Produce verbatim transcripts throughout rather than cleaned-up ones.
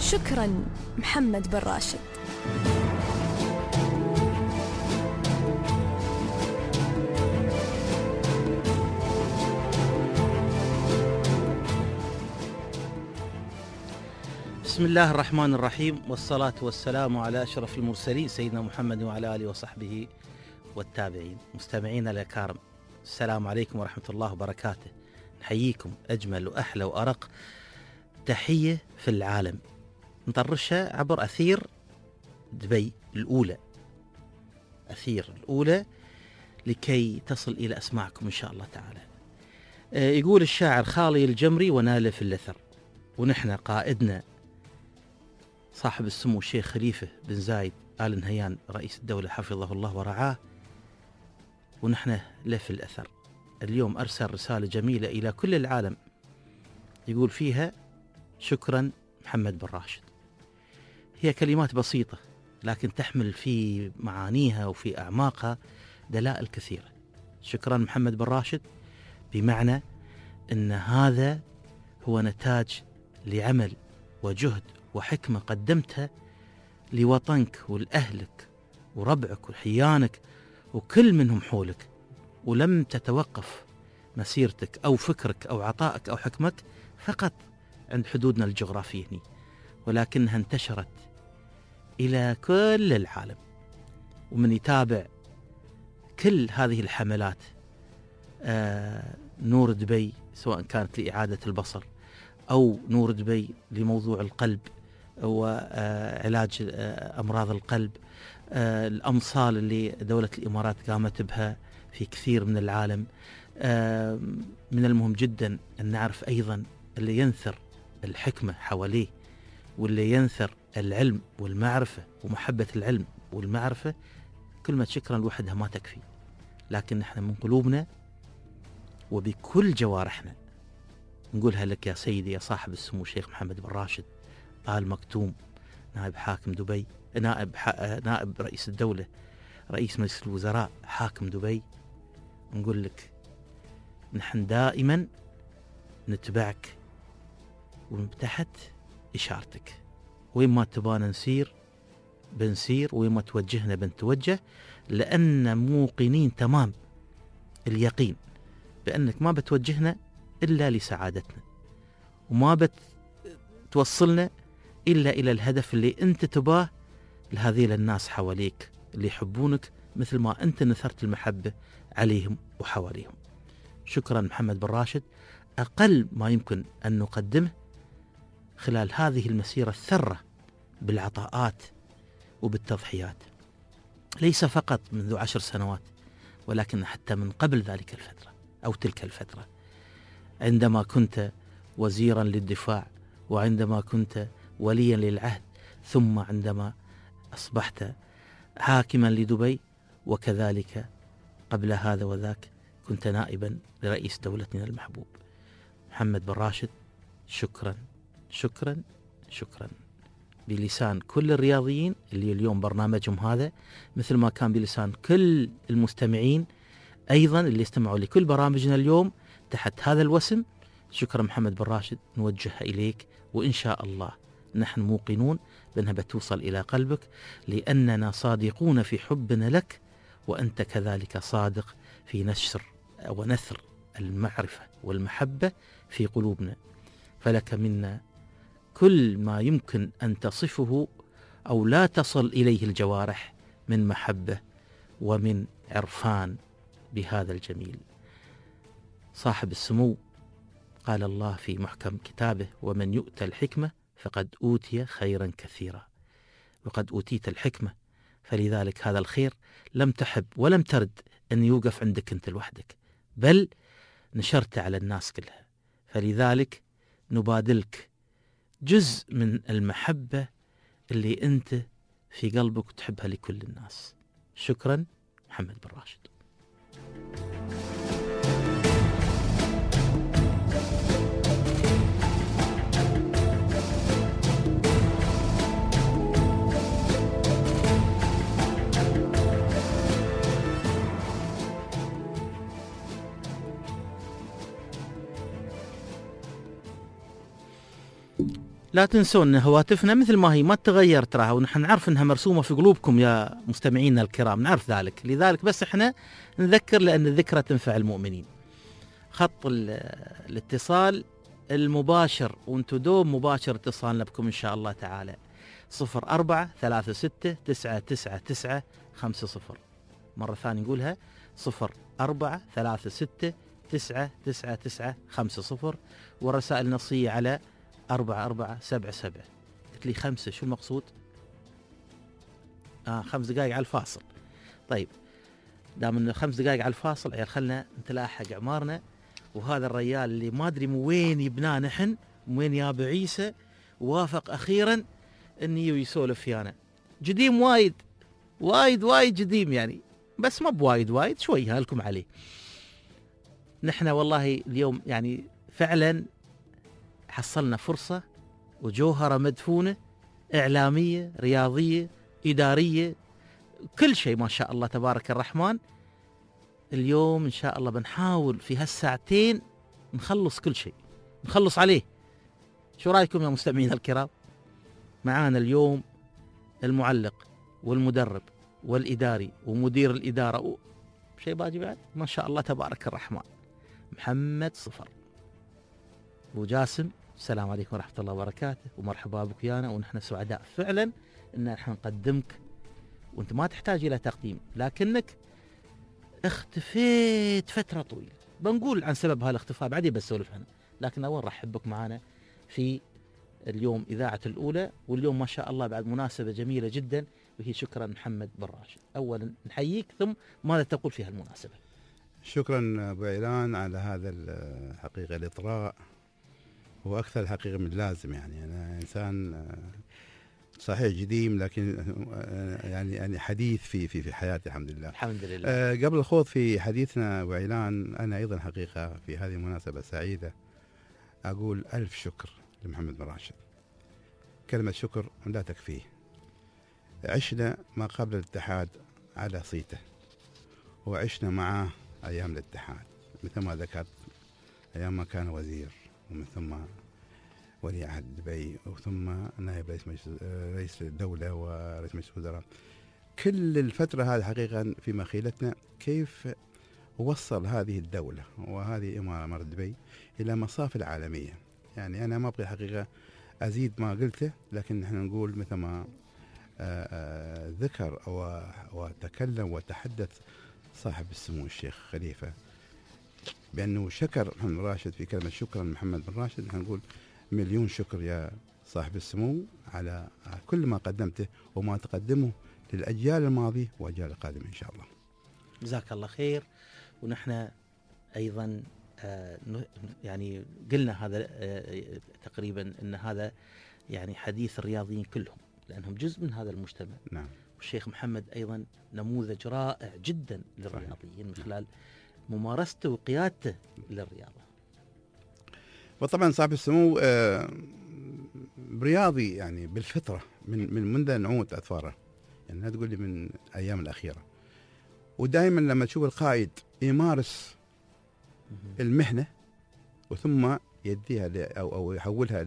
شكرا محمد بن راشد. بسم الله الرحمن الرحيم، والصلاة والسلام على أشرف المرسلين سيدنا محمد وعلى آله وصحبه والتابعين. مستمعينا الأكارم، السلام عليكم ورحمة الله وبركاته. نحييكم أجمل وأحلى وأرق تحية في العالم، نطرشها عبر أثير دبي الأولى، أثير الأولى لكي تصل إلى أسماعكم إن شاء الله تعالى. يقول الشاعر خالي الجمري ونال في اللثر، ونحن قائدنا صاحب السمو الشيخ خليفة بن زايد آل نهيان رئيس الدولة حفظه الله ورعاه، ونحن له في الأثر. اليوم أرسل رسالة جميلة إلى كل العالم يقول فيها شكرا محمد بن راشد. هي كلمات بسيطة لكن تحمل في معانيها وفي أعماقها دلائل كثيرة. شكرا محمد بن راشد بمعنى أن هذا هو نتاج لعمل وجهد وحكمة قدمتها لوطنك ولأهلك وربعك وحيانك وكل منهم حولك، ولم تتوقف مسيرتك أو فكرك أو عطائك أو حكمك فقط عند حدودنا الجغرافية هنا، ولكنها انتشرت إلى كل العالم. ومن يتابع كل هذه الحملات آه نور دبي، سواء كانت لإعادة البصر أو نور دبي لموضوع القلب وعلاج أمراض القلب، الأمصال اللي دولة الإمارات قامت بها في كثير من العالم. من المهم جدا أن نعرف أيضا اللي ينثر الحكمة حواليه واللي ينثر العلم والمعرفة ومحبة العلم والمعرفة، كلمة شكرا لوحدها ما تكفي، لكن نحن من قلوبنا وبكل جوارحنا نقولها لك يا سيدي يا صاحب السمو الشيخ محمد بن راشد آل مكتوم، نائب حاكم دبي، نائب نائب رئيس الدولة، رئيس مجلس الوزراء، حاكم دبي. نقول لك نحن دائما نتبعك ومن تحت إشارتك، وين ما تبانا نسير بنسير، وين ما توجهنا بنتوجه، لأن موقنين تمام اليقين بأنك ما بتوجهنا إلا لسعادتنا، وما بتوصلنا إلا إلى الهدف اللي أنت تباه لهذه الناس حواليك اللي يحبونك مثل ما أنت نثرت المحبة عليهم وحواليهم. شكرا محمد بن راشد، أقل ما يمكن أن نقدمه خلال هذه المسيرة الثرة بالعطاءات وبالتضحيات، ليس فقط منذ عشر سنوات ولكن حتى من قبل ذلك الفترة أو تلك الفترة، عندما كنت وزيرا للدفاع، وعندما كنت وليا للعهد، ثم عندما أصبحت حاكما لدبي، وكذلك قبل هذا وذاك كنت نائبا لرئيس دولتنا المحبوب. محمد بن راشد شكرا شكرا شكرا بلسان كل الرياضيين اللي اليوم برنامجهم هذا، مثل ما كان بلسان كل المستمعين أيضا اللي استمعوا لكل برامجنا اليوم تحت هذا الوسم. شكرا محمد بن راشد نوجهها إليك، وإن شاء الله نحن موقنون بأنها بتوصل إلى قلبك، لأننا صادقون في حبنا لك، وأنت كذلك صادق في نشر ونثر المعرفة والمحبة في قلوبنا. فلك منا كل ما يمكن أن تصفه أو لا تصل إليه الجوارح من محبة ومن عرفان بهذا الجميل. صاحب السمو قال الله في محكم كتابه: ومن يؤتى الحكمة فقد أوتي خيرا كثيرا. وقد أوتيت الحكمة، فلذلك هذا الخير لم تحب ولم ترد أن يوقف عندك أنت لوحدك، بل نشرت على الناس كلها، فلذلك نبادلك جزء من المحبة اللي أنت في قلبك وتحبها لكل الناس. شكرا محمد بن راشد. لا تنسون ان هواتفنا مثل ما هي ما تتغير تراها، ونحن نعرف انها مرسومه في قلوبكم يا مستمعينا الكرام، نعرف ذلك، لذلك بس احنا نذكر لان الذكرى تنفع المؤمنين. خط الاتصال المباشر وانتم دوم مباشر اتصالنا بكم ان شاء الله تعالى صفر أربعة ثلاثة ستة تسعة تسعة تسعة خمسة صفر. مرة ثانية نقولها صفر أربعة ثلاثة ستة تسعة تسعة تسعة خمسة صفر، والرسائل النصية على أربعة أربعة سبعة سبعة. قلت لي خمسة، شو المقصود؟ آه خمس دقائق على الفاصل. طيب دام انه خمس دقائق على الفاصل عيال خلنا نتلاحق عمارنا، وهذا الرجال اللي ما ادري من وين يبناه نحن، من وين يابا عيسى، وافق اخيرا اني يسولف فيانا. جديم وايد وايد وايد جديم يعني، بس ما بوايد وايد، شوي هالكم عليه. نحن والله اليوم يعني فعلا حصلنا فرصة وجوهرة مدفونة، إعلامية رياضية إدارية، كل شيء ما شاء الله تبارك الرحمن. اليوم إن شاء الله بنحاول في هالساعتين نخلص كل شيء، نخلص عليه. شو رأيكم يا مستمعين الكرام؟ معانا اليوم المعلق والمدرب والإداري ومدير الإدارة و... شيء باجي بعد ما شاء الله تبارك الرحمن، محمد صفر. أبو جاسم، السلام عليكم ورحمة الله وبركاته، ومرحبا بك ويانا، ونحن سعداء فعلا ان نحن نقدمك، وانت ما تحتاج الى تقديم، لكنك اختفيت فترة طويلة. بنقول عن سبب هالاختفاء بعدين بسولف عنه، لكن اول رحب بك معنا في اليوم إذاعة الأولى، واليوم ما شاء الله بعد مناسبة جميلة جدا، وهي شكرا محمد بن راشد. أولا نحييك، ثم ماذا تقول في هالمناسبة؟ شكرا أبو عيلان على هذا الحقيقة الإطراء، هو أكثر الحقيقة من لازم. يعني أنا إنسان صحيح جديم، لكن يعني يعني حديث في في في حياتي الحمد لله. الحمد لله. أه قبل الخوض في حديثنا أبو عيلان، أنا أيضا حقيقة في هذه المناسبة سعيدة أقول ألف شكر لمحمد بن راشد. كلمة شكر لا تكفيه. عشنا ما قبل الاتحاد على صيته، وعشنا معه أيام الاتحاد مثل ما ذكرت، أيام ما كان وزير، ومن ثم ولي عهد دبي، وثم نائب رئيس مجلس رئيس الدولة ورئيس مجلس الوزراء. كل الفترة هذه حقيقة في مخيلتنا كيف وصل هذه الدولة وهذه إمارة دبي إلى مصاف العالمية. يعني أنا ما أبغي حقيقة أزيد ما قلته، لكن نحن نقول مثل ما آآ آآ ذكر أو وتكلم وتحدث صاحب السمو الشيخ خليفة بأنه شكر محمد بن راشد في كلمة شكرا محمد بن راشد. نحن نقول مليون شكر يا صاحب السمو على كل ما قدمته وما تقدمه للأجيال الماضية وأجيال القادمة إن شاء الله. جزاك الله خير. ونحن أيضا آه يعني قلنا هذا آه تقريبا أن هذا يعني حديث الرياضيين كلهم، لأنهم جزء من هذا المجتمع. نعم. والشيخ محمد أيضا نموذج رائع جدا للرياضيين من خلال ممارسته وقيادته للرياضة. وطبعا صاحب السمو آه رياضي يعني بالفطرة من من منذ نعومة أظفاره، يعني لا تقول لي من الأيام الأخيرة. ودائما لما تشوف القائد يمارس المهنة وثم يديها أو أو يحولها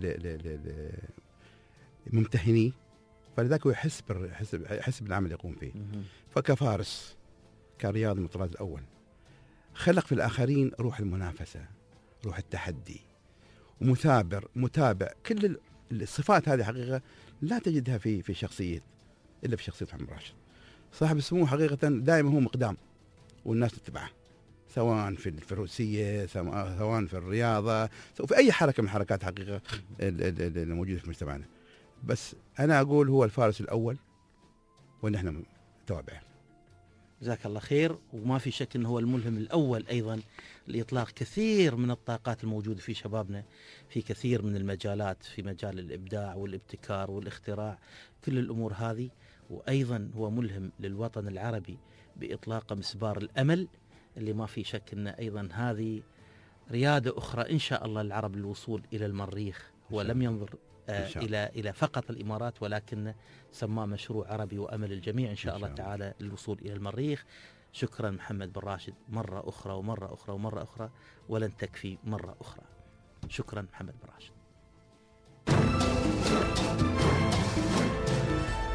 لممتهنيه، فلذلك هو يحس يحس بالعمل اللي يقوم فيه. فكفارس كرياضي من الطراز الأول خلق في الآخرين روح المنافسة، روح التحدي، ومثابر متابع. كل الصفات هذه حقيقة لا تجدها في في شخصية إلا في شخصية محمد راشد. صاحب السمو حقيقة دائما هو مقدام والناس تتبعه، سواء في الفروسية، سواء في الرياضة، في أي حركة من حركات حقيقة الموجودة في مجتمعنا. بس أنا أقول هو الفارس الأول ونحن توابعه. جزاك الله خير. وما في شك أنه هو الملهم الأول أيضا لإطلاق كثير من الطاقات الموجودة في شبابنا في كثير من المجالات، في مجال الإبداع والابتكار والاختراع، كل الأمور هذه. وأيضا هو ملهم للوطن العربي بإطلاق مسبار الأمل، اللي ما في شك أن أيضا هذه ريادة أخرى إن شاء الله للعرب للوصول إلى المريخ. هو لم ينظر آه إلى إلى فقط الإمارات، ولكن سماه مشروع عربي وأمل الجميع إن شاء, إن شاء الله تعالى للوصول إلى المريخ. شكرا محمد بن راشد مرة أخرى ومرة أخرى ومرة أخرى، ولن تكفي مرة أخرى. شكرا محمد بن راشد.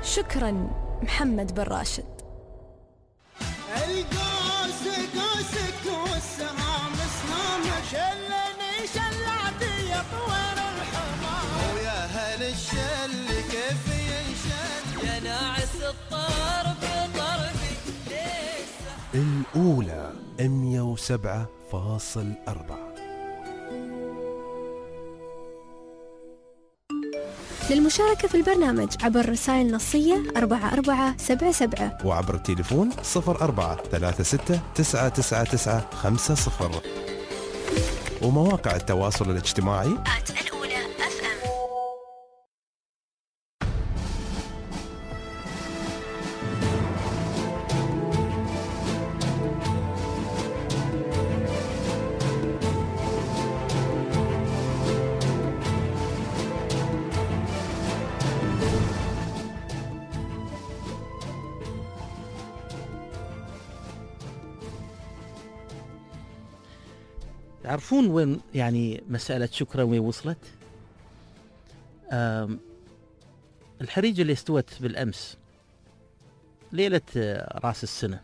شكرا محمد بن راشد. القوس قوسك والسهام سهامك، شلني شلعتي يا طوير الحمام، ويا هل الشل كيف ينشل يا ناعس الطرب طربي ليس. الأولى مية وسبعة فاصل أربعة. للمشاركة في البرنامج عبر رسائل نصية أربعة أربعة سبعة سبعة، وعبر التليفون صفر أربعة ثلاثة ستة تسعة تسعة تسعة خمسة صفر، ومواقع التواصل الاجتماعي الأولى أف أم. تعرفون وين يعني مسألة شكرا وين وصلت؟ الحريقة اللي استوت بالأمس ليلة رأس السنة،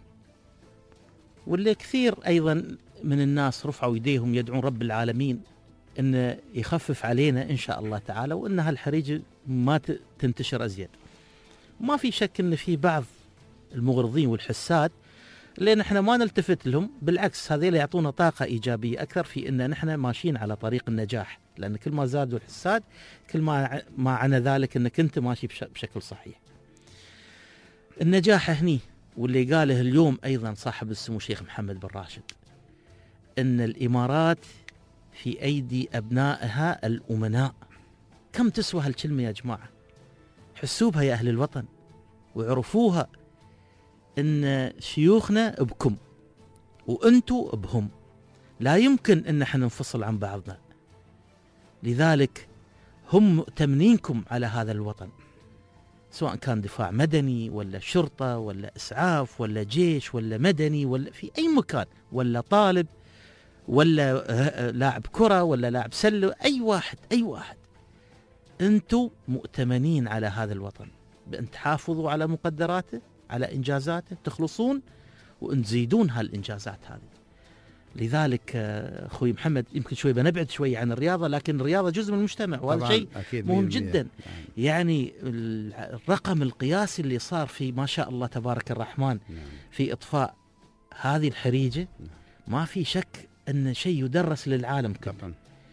واللي كثير أيضا من الناس رفعوا يديهم يدعون رب العالمين أن يخفف علينا إن شاء الله تعالى، وأن هالحريقة ما تنتشر أزيد. ما في شك أن في بعض المغرضين والحساد لأن احنا ما نلتفت لهم، بالعكس هذيلا يعطونا طاقة إيجابية أكثر في أن نحن ماشيين على طريق النجاح، لأن كل ما زادوا الحساد كل ما ما عنا ذلك أنك أنت ماشي بشكل صحيح. النجاح هني، واللي قاله اليوم أيضا صاحب السمو الشيخ محمد بن راشد، أن الإمارات في أيدي أبنائها الأمناء. كم تسوى هالكلمة يا جماعة؟ حسوا بها يا أهل الوطن وعرفوها، ان شيوخنا بكم وانتوا بهم، لا يمكن ان احنا ننفصل عن بعضنا. لذلك هم مؤتمنينكم على هذا الوطن، سواء كان دفاع مدني ولا شرطة ولا اسعاف ولا جيش ولا مدني ولا في اي مكان، ولا طالب ولا لاعب كرة ولا لاعب سلة، اي واحد اي واحد انتوا مؤتمنين على هذا الوطن بان تحافظوا على مقدراته، على إنجازاته، تخلصون وأن تزيدون هالإنجازات هذه. لذلك أخوي محمد يمكن شوي بنبعد شوي عن الرياضة، لكن الرياضة جزء من المجتمع وهذا شيء مهم جدا. يعني الرقم القياسي اللي صار في ما شاء الله تبارك الرحمن في إطفاء هذه الحريقة ما في شك أن شيء يدرس للعالم كله.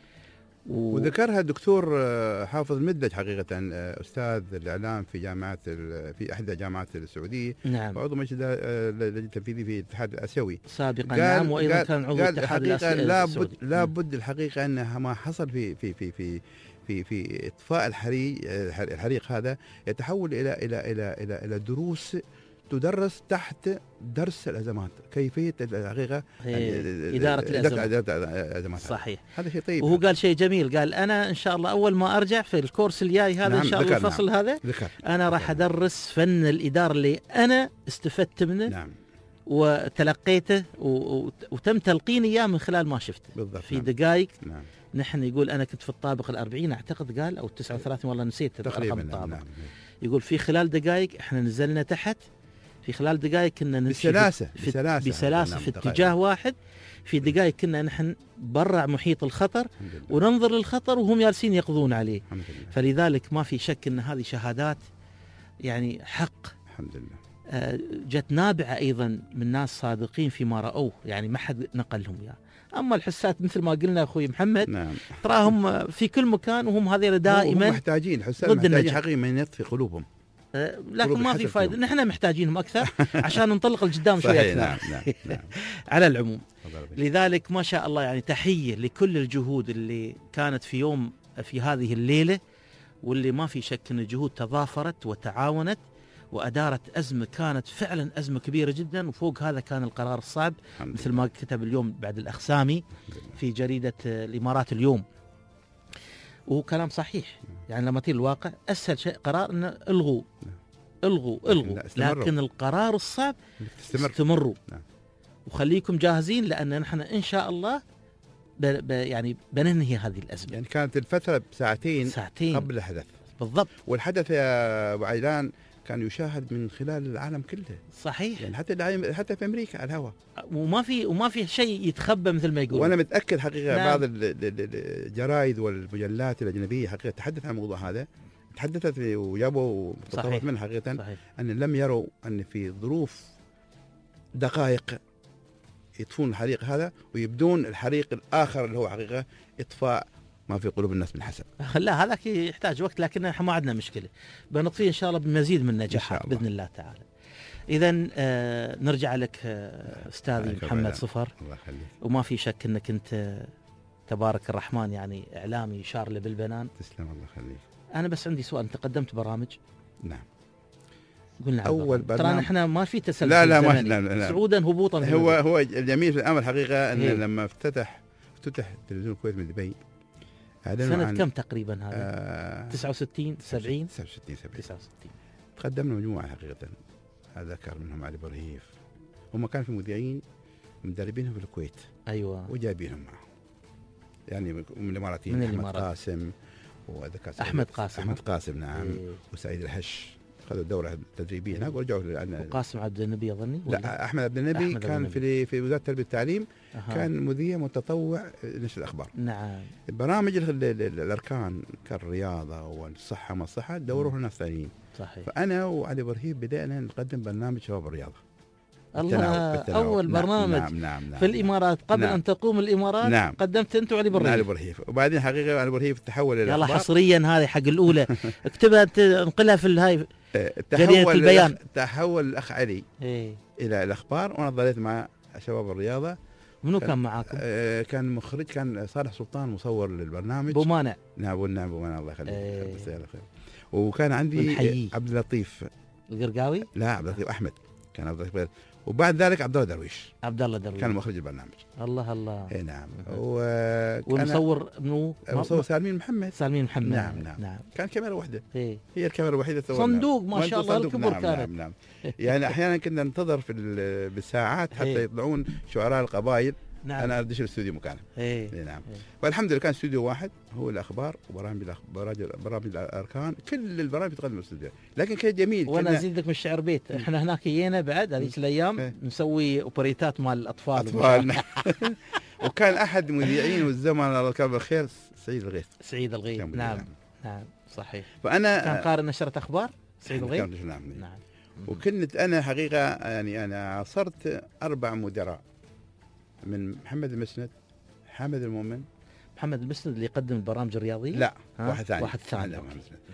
و... وذكرها الدكتور حافظ المدلج حقيقة، أستاذ الإعلام في جامعة في إحدى جامعات السعودية، نعم، وعضو مجلس التنفيذي في الاتحاد الآسيوي سابقا، نعم، وأيضا كان عضو الاتحاد الآسيوي. لا بد لا بد الحقيقة أن ما حصل في في في في في في إطفاء الحريق الحريق هذا يتحول إلى إلى إلى إلى إلى دروس تدرس تحت درس الأزمات، كيفية الحقيقة إدارة الأزمات. صحيح، هذا شيء طيب. وهو قال شيء جميل، قال أنا إن شاء الله أول ما أرجع في الكورس الجاي هذا، نعم، إن شاء الله الفصل، نعم، هذا ذكر. أنا راح أدرس فن الإدارة اللي أنا استفدت منه، نعم، وتلقيته وتم تلقيني إياه من خلال ما شفته بالضبط في، نعم، دقائق. نعم. نحن يقول أنا كنت في الطابق الأربعين أعتقد قال، أو التسعة وثلاثين، والله نسيت رقم الطابق. نعم. يقول في خلال دقائق إحنا نزلنا تحت، في خلال دقائق كنا نمشي بسلاسة في بسلاسة, بسلاسة في اتجاه واحد، في دقائق كنا نحن برع محيط الخطر وننظر للخطر وهم جالسين يقضون عليه. فلذلك ما في شك أن هذه شهادات يعني حق، الحمد لله، آه جت نابعة أيضا من ناس صادقين فيما رأوه، يعني ما حد نقلهم إياه. أما الحسات مثل ما قلنا أخوي محمد، نعم، تراهم في كل مكان، وهم هذول دائما محتاجين حسات، محتاجين حقيقي من يطفي قلوبهم، لكن ما في فائدة، نحن محتاجينهم أكثر عشان ننطلق القدام شوية أكثر. نعم نعم نعم. على العموم، لذلك ما شاء الله يعني تحية لكل الجهود اللي كانت في يوم في هذه الليلة، واللي ما في شك أن الجهود تضافرت وتعاونت وأدارت أزمة كانت فعلا أزمة كبيرة جدا، وفوق هذا كان القرار الصعب مثل ما كتب اليوم بعد الأخسامي في جريدة الإمارات اليوم، وهو كلام صحيح. يعني لما تيجي الواقع أسهل شيء قرار أن الغوا الغوا الغوا، لكن القرار الصعب استمروا، نعم، وخليكم جاهزين، لأن نحن إن شاء الله ب ب يعني بننهي هذه الأزمة. يعني كانت الفترة بساعتين ساعتين قبل الحدث بالضبط، والحدث يا أبو عيلان كان يشاهد من خلال العالم كله، صحيح. يعني حتى العالم- حتى في امريكا على الهواء. وما في وما في شيء يتخبى مثل ما يقولون. وانا متاكد حقيقه نعم. بعض ال- ال- ال- الجرايد والمجلات الاجنبيه حقيقه تحدث عن الموضوع هذا، تحدثت في- وجابوا صحيح. مقتطفات منه حقيقه، صحيح. ان لم يروا ان في ظروف دقائق يطفون الحريق هذا ويبدون الحريق الاخر اللي هو حقيقه اطفاء ما في قلوب الناس من حسب. لا هذاك يحتاج وقت، لكن احنا ما عندنا مشكله، بنطفيه ان شاء الله بمزيد من النجاحات إن شاء الله. باذن الله تعالى. اذا آه نرجع لك آه استاذي عليك محمد البيان. صفر، الله يخليك. وما في شك انك انت آه، تبارك الرحمن يعني اعلامي يشار له بالبنان. تسلم الله يخليك. انا بس عندي سؤال، انت قدمت برامج؟ نعم. قلنا أول ترى برنامج- احنا ما في تسلسل لا لا ما زمني. لا لا, لا. صعودا هبوطا في هو الوقت. هو الجميل في الامر حقيقه ان إيه. لما افتتح افتتح تلفزيون الكويت من دبي اعلنوا سنه عن كم تقريبا هذا؟ آه تسعة وستين سبعين تسعة وستين سبعين تسعة وستين. تقدمنا مجموعه حقيقه، ذكر منهم علي برهيف، هم كان في مذيعين مدربينهم في الكويت ايوه. وجايبينهم معهم، يعني من الاماراتيين، من احمد الإمارات. قاسم وذكر أحمد قاسم. احمد قاسم نعم، إيه. وسعيد الهش، خذوا دوره تدريبيه هناك ورجعوا لأن- وقاسم عبد النبي اظني. ولا؟ لا احمد عبد النبي أحمد عبد كان النبي. في في وزاره التربيه والتعليم، أها. كان مذيع متطوع نشر الاخبار. نعم. برامج ال- ال- ال- الاركان كالرياضه والصحه ما الصحه دوروها ناس ثانيين، صحيح. فانا وعلي برهيب بدانا نقدم برنامج شباب الرياضه. الله، بالتناوب- بالتناوب. اول نعم برنامج نعم نعم نعم في الامارات قبل نعم. ان تقوم الامارات. نعم. قدمت انت وعلي علي بالريف. برهيف، وبعدين حقيقه علي برهيف تحول الى يلا الأخبار. حصريا هذه حق الاولى اكتبها انت، انقلها في الهاي. آه، جريدة تحول البيان. الأخ- تحول الاخ علي ايه. الى الاخبار، وانا ظليت مع شباب الرياضه. منو كان- كان معاكم؟ آه، كان مخرج، كان صالح سلطان مصور للبرنامج. ابو مانع. نعم ابو نعم ابو مانع الله يخليك. إيه. جزاه الله خير. وكان عندي ونحييه. عبد اللطيف، القرقاوي. لا عبد اللطيف احمد، كان عبد اللطيف غير. وبعد ذلك عبد الله درويش عبد الله درويش. كان مخرج البرنامج. الله الله. اي نعم. أها. وكان والمصور منو؟ المصور سالمين محمد، سالمين محمد. نعم، نعم. نعم. كان كاميرا واحده، ايه. هي الكاميرا الوحيده تصورنا. صندوق ما وأنت شاء الله صندوق، الكبر نعم كانت. نعم نعم. يعني احيانا كنا ننتظر في ال- بالساعات حتى إيه. يطلعون شعراء القبائل، نعم. انا ادش الاستوديو مكانه. ايه. اي نعم. إيه. والحمد لله كان استوديو واحد هو الاخبار وبرامج الأخ- برامج برامج الاركان، كل البرامج تقدم الاستوديو، لكن كان جميل. وانا كنا ازيدك من الشعر بيت، احنا هناك جينا بعد هذيك الايام إيه. نسوي اوبريتات مال الاطفال. اطفال. وكان احد مذيعين والزمن الله يذكره بالخير سعيد الغيث. سعيد الغيث. كان نعم. مذيع. نعم صحيح. فانا كان قارئ نشرة اخبار سعيد الغيث. كان- نعم. نعم. وكنت انا حقيقه يعني انا عاصرت اربع مدراء، من محمد المسند، حامد المؤمن، محمد المسند اللي يقدم البرامج الرياضيه. لا ها؟ واحد ثاني، واحد ثاني. لا، أوكي. محمد المسند.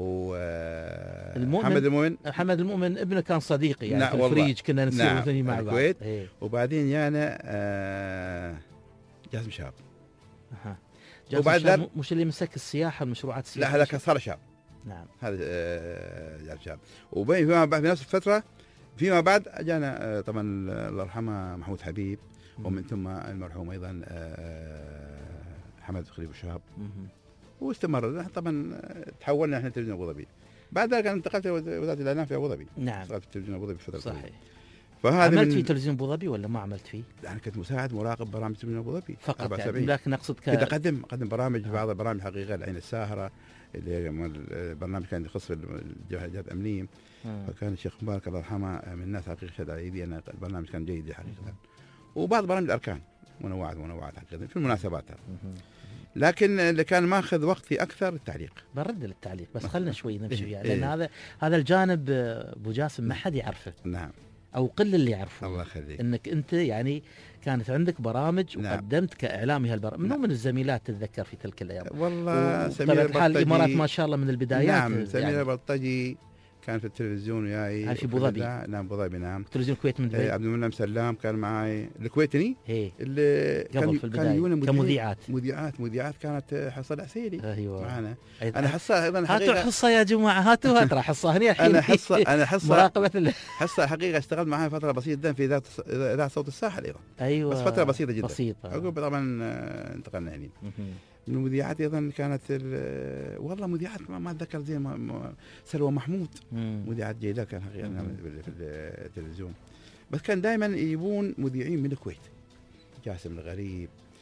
المؤمن. ومحمد المؤمن. محمد المؤمن ابنه كان صديقي يعني نعم في والله. الفريج كنا نسير نعم، الاثنين مع بعض. الكويت. إيه. وبعدين يانا آه جاسم شاب. أها. وبعد وبعد ذلك- مش اللي مسك السياحه المشروعات لا السياحيه. هذا كان صار شاب، نعم. هذا آه جاسم شاب. وبين فيما بعد في نفس الفتره فيما بعد اجانا آه طبعا الله يرحمه محمود حبيب، ومن ثم المرحوم ايضا آه حمد خليل شهاب. مهم. واستمر طبعا. آه، تحولنا احنا تلفزيون ابو ظبي. بعد ذلك انا انتقلت الى وزاره الاعلام في ابو ظبي. نعم. اشتغلت في تلفزيون ابو ظبي فتره طويلة. صحيح. فهذا عملت من في تلفزيون ابو ظبي ولا ما عملت فيه؟ انا كنت مساعد مراقب برامج تلفزيون ابو ظبي فقط أربع يعني، سبعين. لكن اقصد ك... كنت اقدم اقدم برامج آه. بعض البرامج حقيقه العين الساهره اللي هي مال- برنامج كان يخص الجهات الامنيه. آه. فكان الشيخ مبارك الله يرحمه من الناس حقيقه شهد على يدي ان البرنامج كان جيد حقيقه. وبعض برامج الاركان منوعات منوعات حقيقه في المناسبات. مهم. لكن اللي كان ماخذ وقتي اكثر التعليق. برد للتعليق بس خلنا شوي نمشي إيه. فيها لان إيه. هذا هذا الجانب آه، ابو جاسم ما حد يعرفه نعم او قل اللي يعرفه. الله يخليك. انك انت يعني كانت عندك برامج نعم. وقدمت كاعلامي هالبرامج. منو نعم. من الزميلات تتذكر في تلك الايام؟ والله سمير بطبيعة الحال البلطجي. الامارات ما شاء الله من البدايات. نعم سمير يعني البلطجي كان في التلفزيون وياي. هاي في أبو ظبي. نعم ابو ظبي نعم. تلفزيون الكويت من إيه، دبي. عبد المنعم سلام كان معي الكويتني هي اللي قبل كان في البدايه كان يجونا مذيعين- كمذيعات. مذيعات مذيعات كانت حصه العسيري ايوه. معنا. أيضاً. انا حصه ايضا هاتوا حقيقه. حصه يا جماعه هاتوا هات راح حصه هنا الحين. انا حصه انا حصه مراقبه ال... حصه حقيقه اشتغلت معها فتره بسيطه جدا في اذاعه اذاعه صوت الساحل ايضا. ايوه بس فتره بسيطه جدا. بسيطه. عقب طبعا آه، انتقلنا هنا. مهم. من المذيعات ايضا كانت ال- والله مذيعات ما, ما اتذكر زين ما- ما- سلوى محمود مم. مذيعات جيده كان حقيقه مم. في في التلفزيون. بس كان دائما يجيبون مذيعين من الكويت. جاسم الغريب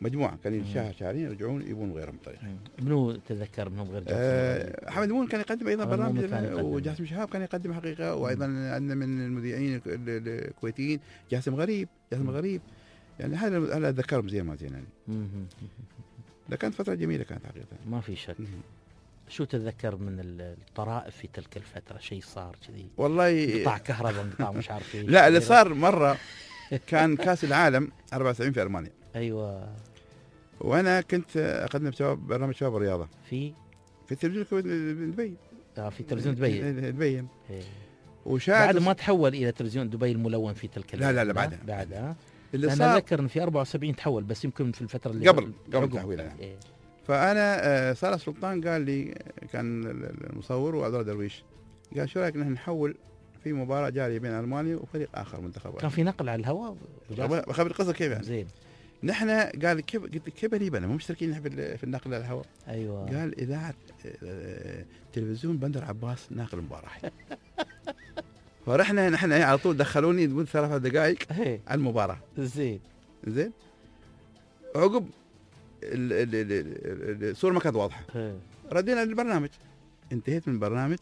مجموعه كانوا شهر شهرين يرجعون يبون غيرهم بطريقه. منو تذكر منهم غير جاسم؟ أه حمد مون كان يقدم ايضا حمد مون برامج، كان يقدم. وجاسم شهاب كان يقدم حقيقه، وايضا عندنا من المذيعين الك- ال- الكويتيين جاسم غريب جاسم مم. غريب يعني هذا هذا اتذكرهم زين ما زين يعني. مهم. ده كانت فتره جميله كانت حقيقه. ما في شك. مم. شو تتذكر من ال- الطرائف في تلك الفتره؟ شيء صار كذي، والله قطاع كهرباء، قطاع مش عارف ايش. لا، اللي صار مره كان كاس العالم أربعة وسبعين في المانيا، ايوه. وانا كنت اقدم شباب برنامج شباب الرياضه في في التلفزيون الكويت- دبي. آه في تلفزيون دبي. دبي إيه. وشاهد بعد ما تحول الى تلفزيون دبي الملون في تلك لا، لا، لا، الأيام. بعدها. بعد ها. اللي انا صار. اتذكر ان في أربعة وسبعين تحول، بس يمكن في الفتره اللي قبل- قبل عقب. تحويلها. إيه. فانا آه، صالح سلطان قال لي، كان المصور وعبد الله درويش، قال شو رايك نحن نحول في مباراه جاريه بين المانيا وفريق اخر منتخب كان في نقل على الهواء. بخبر القصه كيف يعني. زين. نحن قال كيف، قلت كيف غريبه انا مو مشتركين نحن في في النقل على الهواء. ايوه. قال اذاعه آه، تلفزيون بندر عباس ناقل المباراه. فرحنا نحن على طول دخلوني تقول ثلاث دقائق إيه. على المباراه. زين. زين. عقب ال- ال- ال- ال- الصوره ما كانت واضحه، إيه. ردينا للبرنامج، انتهيت من البرنامج،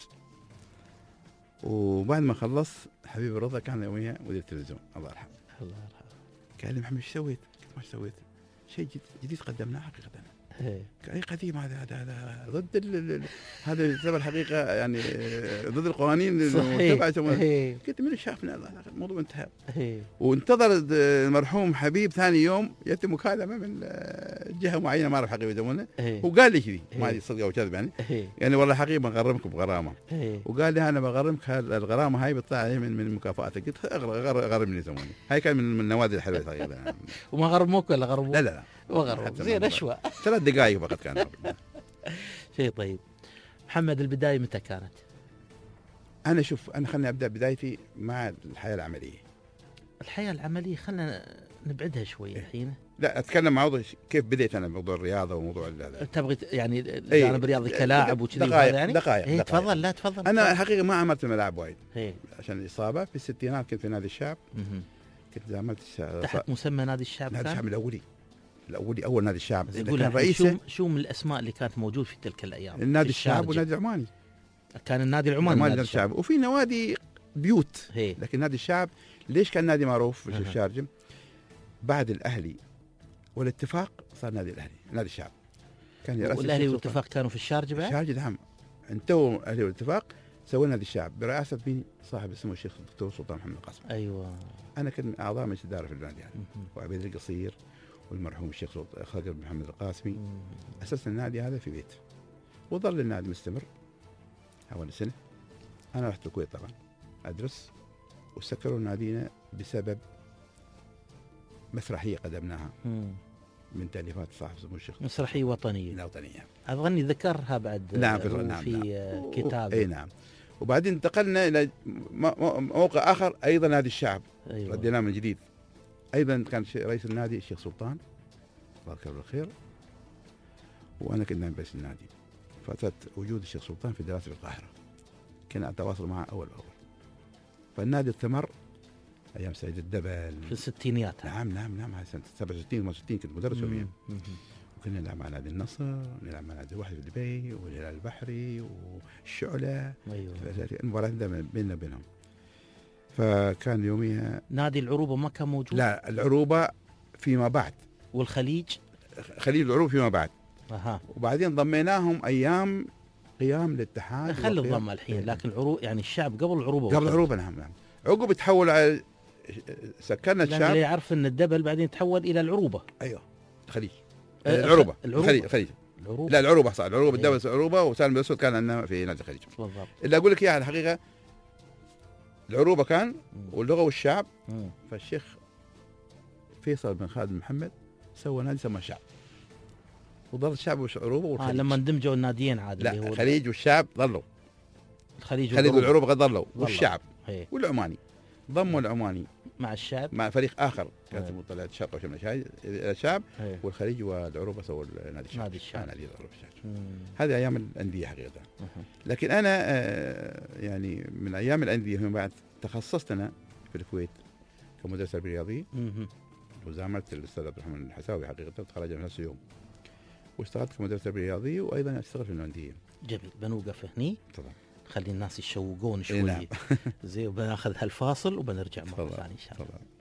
وبعد ما خلص حبيبي رضا كان يوميها مدير التلفزيون الله يرحمه، الله يرحمه. قال لي محمد ايش سويت؟ قلت ما ايش سويت؟ شيء جديد, جديد قدمناه حقيقه. إيه. قال لي قديم هذا هذا هذا ضد ال- ال- هذا يعتبر الحقيقه يعني آه، ضد القوانين صحيح. المتبعه يسمونها. إيه. قلت من اللي شافنا؟ لا، لا، الموضوع انتهى. إيه. وانتظر المرحوم حبيب ثاني يوم ياتي مكالمه من آه، جهه معينه ما اعرف حقيقه يسمونها، إيه. وقال لي كذي ما إيه. ادري صدق او كذب يعني، إيه. يعني والله حقيقه بغرمكم بغرامه، إيه. وقال لي انا بغرمك هال- الغرامه هاي بتطلع علي من من مكافاتك. قلت أغر- أغر- غرمني يسموني. هاي كان من من النوادي الحلوه صغيره. وما غرموك ولا غرموك؟ لا لا لا ما غرموك. حتى زين ما- اشوى. ثلاث دقائق فقط كان. شيء طيب. محمد، البدايه متى كانت؟ انا شوف، انا خلني ابدا بدايتي مع الحياه العمليه. الحياه العمليه خلينا نبعدها شوي الحين. لا اتكلم مع موضوع كيف بديت انا بموضوع الرياضه وموضوع ال- تبغي ت- يعني الجانب الرياضي كلاعب وكذي دقائق- وهذا يعني؟ دقائق- إيه، دقائق. تفضل. لا تفضل. انا الحقيقه ما عملت الملاعب وايد إيه. عشان الاصابه. في الستينات كنت في نادي الشعب، مهم. كنت عملت شا- تحت مسمى نادي الشعب نادي كان؟ الشعب الاولي الاولي اول نادي الشعب بس اللي يقول كان الحين رئيسه شو شو من الاسماء اللي كانت موجود في تلك الايام؟ النادي في الشعب الشارجة. والنادي العماني. كان النادي العماني العماني نادي نادي الشعب، وفي نوادي بيوت، هي. لكن نادي الشعب ليش كان نادي معروف في أها. الشارجه؟ بعد الاهلي والاتفاق صار نادي الاهلي نادي الشعب. كان يرأس والاهلي الشيخ والاتفاق كانوا في الشارجه بعد؟ الشارجه. نعم، انتهوا الاهلي والاتفاق، سوينا نادي الشعب برئاسه مين؟ صاحب اسمه الشيخ الدكتور سلطان محمد القاسم. ايوه. انا كنت من اعضاء مجلس الاداره في النادي هذا، مهم. وعبيد القصير والمرحوم الشيخ سلط- خالد بن محمد القاسمي. مم. اسسنا النادي هذا في بيت، وظل النادي مستمر حوالي سنه. انا رحت الكويت طبعا ادرس، وسكروا نادينا بسبب مسرحيه قدمناها مم. من تاليفات صاحب سمو الشيخ مسرحيه وطنيه. الوطنيه. اظني ذكرها بعد. نعم، في- هو نعم، في نعم. آه، كتاب. اي نعم. وبعدين انتقلنا الى م- م- موقع اخر ايضا نادي الشعب، ايوه. رديناه من جديد. ايضا كان ش- رئيس النادي الشيخ سلطان الله يذكره بالخير، وانا كنت نائب رئيس النادي. فتره وجود الشيخ سلطان في دراسه في القاهره كنا اتواصل معه اول باول. فالنادي استمر ايام سعيد الدبل. في الستينيات. نعم نعم نعم هاي سنه سبعة وستين وستين كنت مدرس مم. يوميا. مم. وكنا نلعب مع نادي النصر، نلعب مع نادي الوحده في دبي، والهلال البحري، والشعله. ايوه. المباريات دائما بيننا وبينهم. فكان يوميها نادي العروبه ما كان موجود؟ لا، العروبه فيما بعد، والخليج؟ خليج العروبه فيما بعد، اها. وبعدين ضميناهم ايام قيام الاتحاد. خلي وقيام- الضمه الحين، إيه. لكن العروب يعني الشعب قبل العروبه. قبل والخليج. العروبه. نعم نعم. عقب تحول على سكرنا لأن اللي الشعب. يعرف ان الدبل بعدين تحول الى العروبه. ايوه الخليج. آه، العروبه العروبة. الخليج الخليج العروبه. لا العروبه صح، العروبه إيه. الدولة العروبه، وسالم الاسود كان عندنا في نادي الخليج. بالضبط. اللي اقول لك اياها الحقيقه، العروبه كان مم. واللغه والشعب. مم. فالشيخ فيصل بن خالد بن محمد سوى نادي سماه الشعب، وظل الشعب والعروبه آه والخليج. لما اندمجوا الناديين عاد لا، اللي هو الخليج والشعب ظلوا، الخليج الخليج والعروبه قد ظلوا، ظلوا. والشعب إيه. والعماني ضموا العماني مع الشعب. مع فريق اخر كانت إيه. مطلعات الشرق وشمال الشاي- الشعب، إيه. والخليج والعروبه سووا نادي الشعب. نادي الشعب. آه، نادي العروبه الشعب. مم. هذه ايام الانديه حقيقه. أها. لكن انا آه، يعني من ايام الانديه فيما بعد تخصصت انا في الكويت كمدرس تربيه رياضيه، مم. وزاملت الاستاذ عبد الرحمن الحساوي حقيقه، تخرجنا في نفس اليوم، واشتغلت كمدرس تربيه رياضيه وايضا اشتغل في الهنديه. جميل، بنوقف هني طبعا خلي الناس يشوقون شوي. نعم. زي وبناخذ هالفاصل وبنرجع مره ثانيه ان شاء الله. طبعا.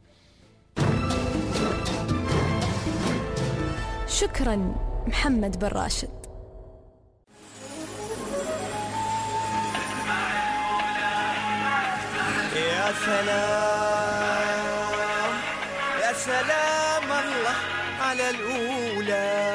شكرا محمد بن راشد. يا سلام يا سلام الله على الأولى.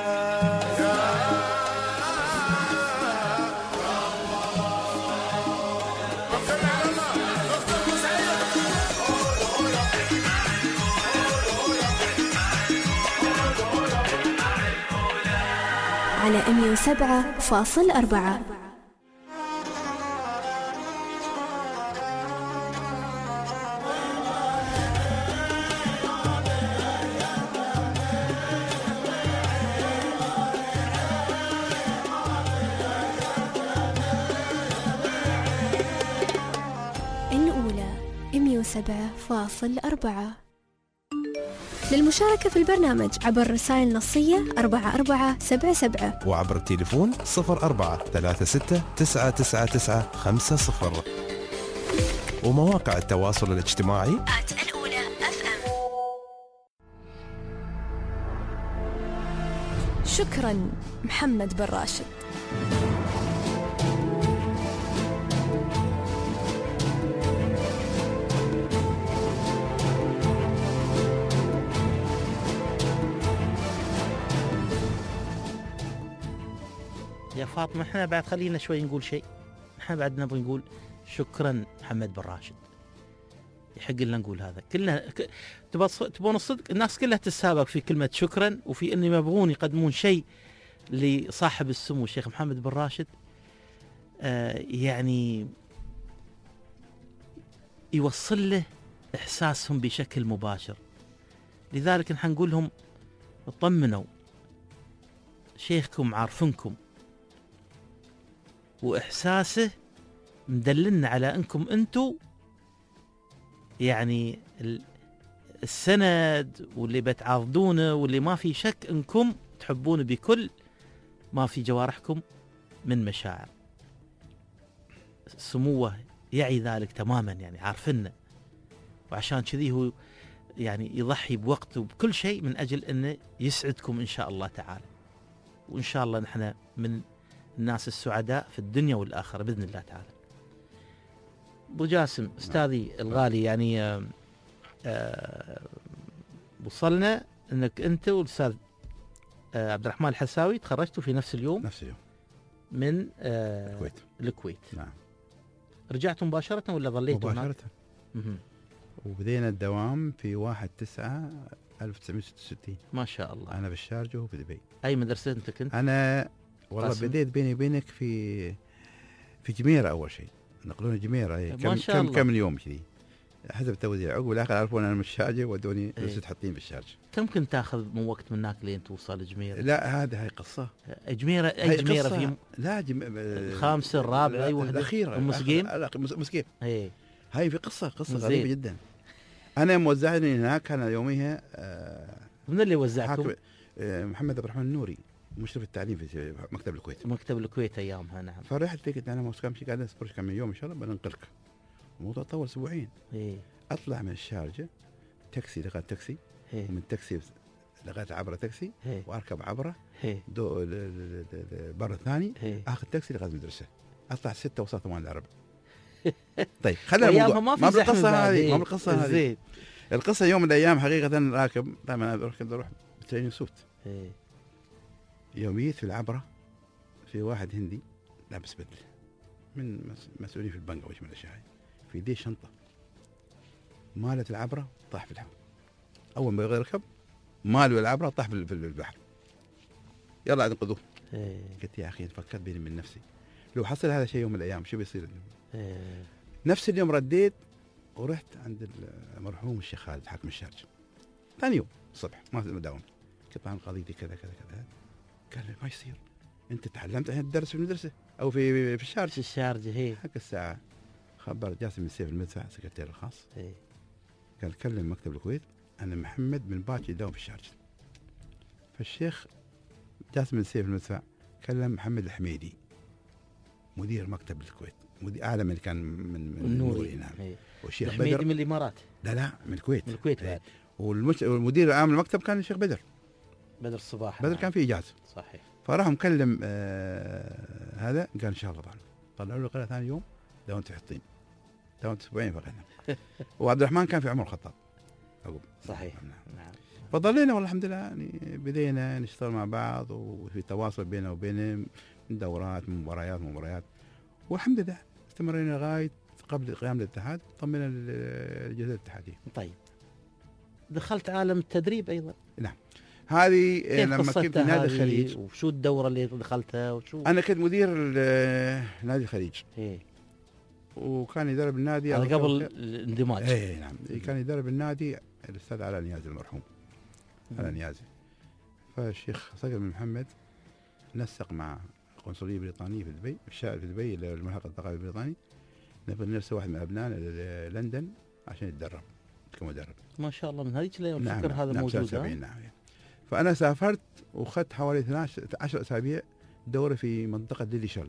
على مية وسبعة فاصل أربعة. الأولى مية وسبعة فاصل أربعة. للمشاركة في البرنامج عبر رسائل نصية أربعة أربعة سبعة سبعة، وعبر التليفون صفر أربعة ثلاثة ستة تسعة تسعة تسعة خمسة صفر، ومواقع التواصل الاجتماعي الأولى أف أم. شكرا محمد بن راشد. يا فاطمة احنا بعد خلينا شوي نقول شيء، احنا بعد نبغى نقول شكرا محمد بن راشد. يحق لنا نقول هذا كلنا. ك... تبغى تبون الصدق، الناس كلها تتسابق في كلمة شكرا، وفي اني يبغون يقدمون شيء لصاحب السمو الشيخ محمد بن راشد، آه يعني يوصل له احساسهم بشكل مباشر. لذلك نحن نقول لهم اطمنوا، شيخكم عارفنكم، وإحساسه مدللنا على أنكم أنتوا يعني السند واللي بتعاضدونه، واللي ما في شك أنكم تحبون بكل ما في جوارحكم من مشاعر. سموه يعي ذلك تماما، يعني عارفنا، وعشان كذي هو يعني يضحي بوقته بكل شيء من أجل أنه يسعدكم إن شاء الله تعالى. وإن شاء الله نحن من الناس السعداء في الدنيا والآخرة بإذن الله تعالى. أبو جاسم أستاذي الغالي، يعني آآ آآ وصلنا أنك أنت والأستاذ عبد الرحمن الحساوي تخرجتوا في نفس اليوم نفس اليوم من الكويت. الكويت. نعم. رجعتوا مباشرة ولا ظليتوا مباشرة؟ وبدينا الدوام في واحد تسعة ألف وتسعمائة وستة وستين. ما شاء الله. أنا بالشارجة وفي دبي. أي مدرسة أنت كنت؟ أنا والله قاسم. بديت بيني وبينك في في جميرة أول شيء، نقلوني جميرة. ما كم شاء كم الله. كم اليوم كذي حسب التوزيع. عقب الآخر عرفون أنا مش شارجة ودوني إيه. درست حاطين بالشارجة. كم كنت تاخذ من وقت من هناك لين توصل جميرة؟ لا هذا هاي قصة. جميرة هاي أي جميرة قصة. في لا جم... الخامسة الرابعة أي وحدة؟ الأخيرة. أم مسقيم؟ لا مس- مسقيم. إيه. هاي في قصة قصة زين. غريبة جدا. أنا موزعني هناك، أنا يوميها آه من اللي وزعكم؟ حاكم آه محمد عبد الرحمن النوري مشرف التعليم في مكتب الكويت. مكتب الكويت أيامها. نعم. فرحت فيك أنا ما كم شيء قاعد أصبر كم يوم إن شاء الله بننقلك. الموضوع طول أسبوعين. إيه. أطلع من الشارجة تاكسي لغاية تاكسي، إيه. ومن تاكسي لغاية عبرة تاكسي، إيه. وأركب عبرة إيه. دو ل- ل- ل- بر الثاني، إيه. آخذ تاكسي لغاية المدرسة، أطلع ستة وصلت ثمان العرب. طيب خلينا أيامها الموضوع ما في زحمة بالقصة بعد. هذه، إيه. ما بالقصة هذه. زين. القصة يوم من الأيام حقيقة راكب، طبعا أنا أروح أروح بتريننج سوت. إيه. يوميت في العبرة في واحد هندي لابس بدلة من مس- مسؤولين في البنك أو شيء من الأشياء هاي، في يديه شنطة مالت العبرة طاح في الحوض. أول ما يركب مالوا العبرة طاح في في البحر. يلا انقذوه. إيه. قلت يا أخي فكرت بيني من نفسي لو حصل هذا الشيء يوم من الأيام شو بيصير؟ إيه. نفس اليوم رديت ورحت عند المرحوم الشيخ خالد حاكم الشارجة. ثاني يوم الصبح ما مداوم، قلت عن قضيتي كذا كذا كذا. قال لي ما يصير، انت تعلمت الحين الدرس في المدرسه او في في الشارجه. في الشارجة. هي. حق الساعه خبر جاسم من سيف المدفع سكرتير الخاص، إيه. قال كلم مكتب الكويت أن محمد بن باكر يداوم في الشارجة. فالشيخ جاسم بن سيف المدفع كلم محمد الحميدي مدير مكتب الكويت، مدير أعلى من كان من من النوري. نعم. إيه. والشيخ الحميدي بدر من الامارات. لا لا من الكويت. من الكويت إيه. بعد. والمش... والمدير العام المكتب كان الشيخ بدر. بدر الصباح. بدر كان في إجازة. صحيح. فراح مكلم آه هذا قال إن شاء الله طبعا. طلعوا له قال ثاني يوم داومت في حطين. داومت أسبوعين فقط. وعبد الرحمن كان في عمر الخطاب. أقول. صحيح. نعم. نعم. فضلينا والله الحمد لله يعني بدينا نشتغل مع بعض وفي تواصل بيننا وبينهم من دورات من مباريات مباريات والحمد لله استمرينا لغايه قبل قيام الاتحاد طمنا الجزيره الاتحاديه. طيب دخلت عالم التدريب ايضا. نعم هذه لما كنت في نادي هذه الخليج. وشو الدوره اللي دخلتها وشو؟ انا كنت مدير نادي الخليج. ايه وكان يدرب النادي هذا قبل الاندماج. ايه نعم كان يدرب النادي الاستاذ علاء نيازي المرحوم. علاء نيازي. فالشيخ صقر بن محمد نسق مع القنصليه البريطانيه في دبي في دبي الملحق الثقافي البريطاني نبغى نرسل واحد من ابنائنا للندن عشان يتدرب كمدرب. ما شاء الله من هذيك الايام نعم الفكر هذا نعم موجود. نعم. نعم فانا سافرت واخذت حوالي اثني عشر اسابيع دوره في منطقه ديلي شل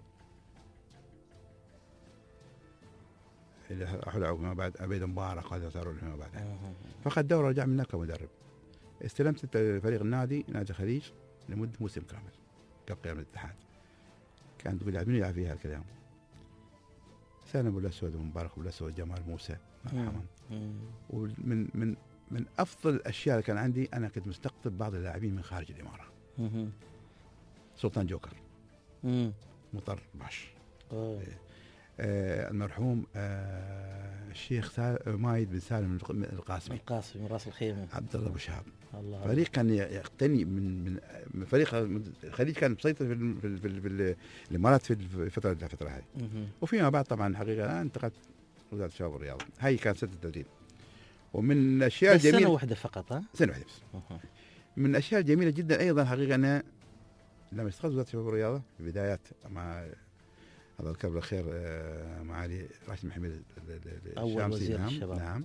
اللي احلى ما بعد عبيد مبارك وهذا صاروا لهم بعد. فاخذت دوره رجع من هناك كمدرب. استلمت فريق النادي نادي الخليج لمده موسم كامل قبل قيام الاتحاد. كان تقول لي من يلعب فيها الكلام؟ سالم ابو الاسود ومبارك ابو الاسود جمال موسى مرحبا. ومن من من افضل الاشياء اللي كان عندي انا كنت مستقطب بعض اللاعبين من خارج الاماره. سلطان جوكر. مطر باش. آه المرحوم آه الشيخ مايد بن سالم القاسمي. القاسمي من راس الخيمه. عبد الله ابو شهاب. الله. فريق كان يقتني من من فريق الخليج كان مسيطر في في, في, في الامارات في الفتره الفتره هذه. وفيما بعد طبعا حقيقه انتقلت وزاره الشباب والرياضه. هاي كانت سنه التدريب. ومن الاشياء الجميله سنه واحده فقط ها؟ سنه واحده بس. من الاشياء الجميله جدا ايضا حقيقه انا لما اشتغلت وزاره الشباب والرياضه في البدايات مع هذا الكبر الخير معالي راشد محمد اول وزير نعم الشباب. نعم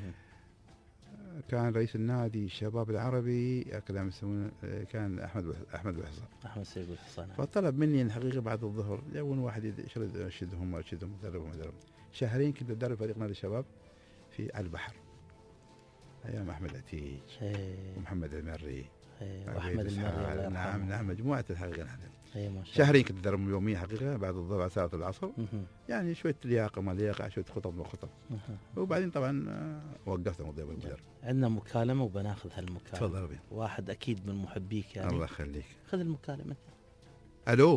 كان رئيس النادي الشباب العربي كلام يسمونه كان احمد احمد الحصان. احمد سيد الحصان. فطلب مني الحقيقه بعد الظهر يبون واحد يشدهم ويشدهم مدرب ومدرب. شهرين كنت ادرب فريق نادي الشباب في على البحر ايام احمد عتيج ومحمد المري واحمد المري. نعم نعم مجموعه الحقيقه اي ما شاء شهرين كنت ادرب يوميا حقيقه بعد الظهر على ساعه العصر. يعني شويه لياقه ما لياقه شويه خطط ما خطط. وبعدين طبعا وقفت الموضوع بالمدرب. عندنا مكالمه وبناخذ هالمكالمه. تفضل ربي. واحد اكيد من محبيك يعني. الله يخليك. خذ المكالمه. الو.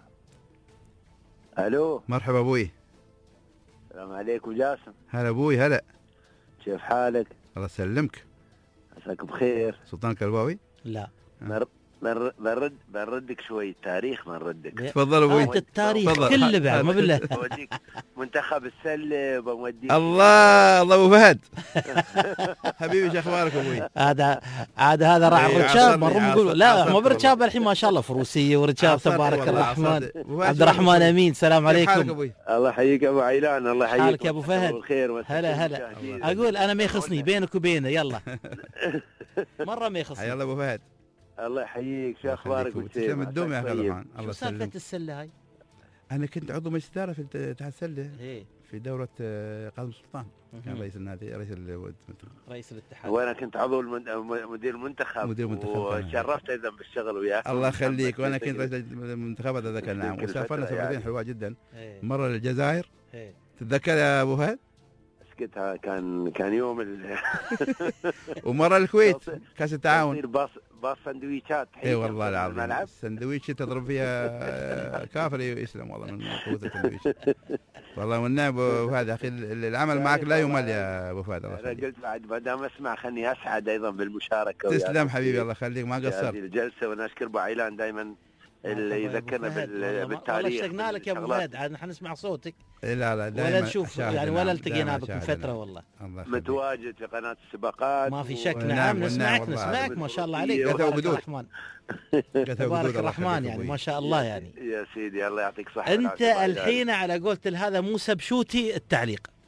الو. مرحبا ابوي. السلام عليكم جاسم. هلا ابوي هلا. كيف حالك؟ الله يسلمك. عساك بخير. سلطان كلباوي؟ لا. بنرد بنرد بنردك شوي تاريخ بنردك. تفضل ابوي. انت التاريخ كله بعد ما بالله. بوديك منتخب السله بوديك. الله الله ابو فهد. حبيبي شو اخبارك ابوي؟ هذا عاد هذا راح الرجال مره نقول لا ما برجاب الحين ما شاء الله فروسيه ورجال تبارك الرحمن. عبد الرحمن امين السلام عليكم. الله يحييك ابو عيلان. الله يحييك. حالك يا ابو فهد؟ بالخير. هلا هلا. اقول انا ما يخصني بينك وبينه يلا. مره ما يخصني. يلا ابو فهد. الله يحييك. شو اخبارك تسلم الدوم يا اخي عبد الرحمن. الله يسلمك. سالفه السله هاي؟ انا كنت عضو مجلس اداره في اتحاد السله ايه في دوره قاسم سلطان. كان رئيس النادي رئيس رئيس الاتحاد. وانا كنت عضو مدير المنتخب. مدير المنتخب وشرفت ايضا بالشغل وياك. الله يخليك. وانا كنت رئيس المنتخبات هذاك نعم. وسافرنا سفرتين حلوه جدا. مره للجزائر. تتذكر يا ابو فهد؟ سكتها كان كان يوم ال... ومره الكويت كاس التعاون. باص باص سندويشات. اي والله العظيم السندويش تضرب فيها كافر يسلم والله من قوه السندويش. والله والنعم ابو فهد اخي العمل معك لا يمل يا ابو فهد. انا قلت بعد ما دام اسمع خلني اسعد ايضا بالمشاركه. تسلم حبيبي الله يخليك ما قصرت. هذه الجلسه وانا اشكر ابو عيلان دائما اللي يذكرنا بالتاريخ. والله اشتقنا لك يا ابو فهد عاد نحن نسمع صوتك. لا لا ولا نشوف يعني ولا التقينا بك من فتره والله. متواجد في قناه السباقات ما في شك. نعم نسمعك نسمعك ما شاء الله عليك. تبارك الرحمن. تبارك الرحمن يعني ما شاء الله يعني. يا سيدي الله يعطيك صحه. انت الحين على قولت هذا موسى بشوتي التعليق.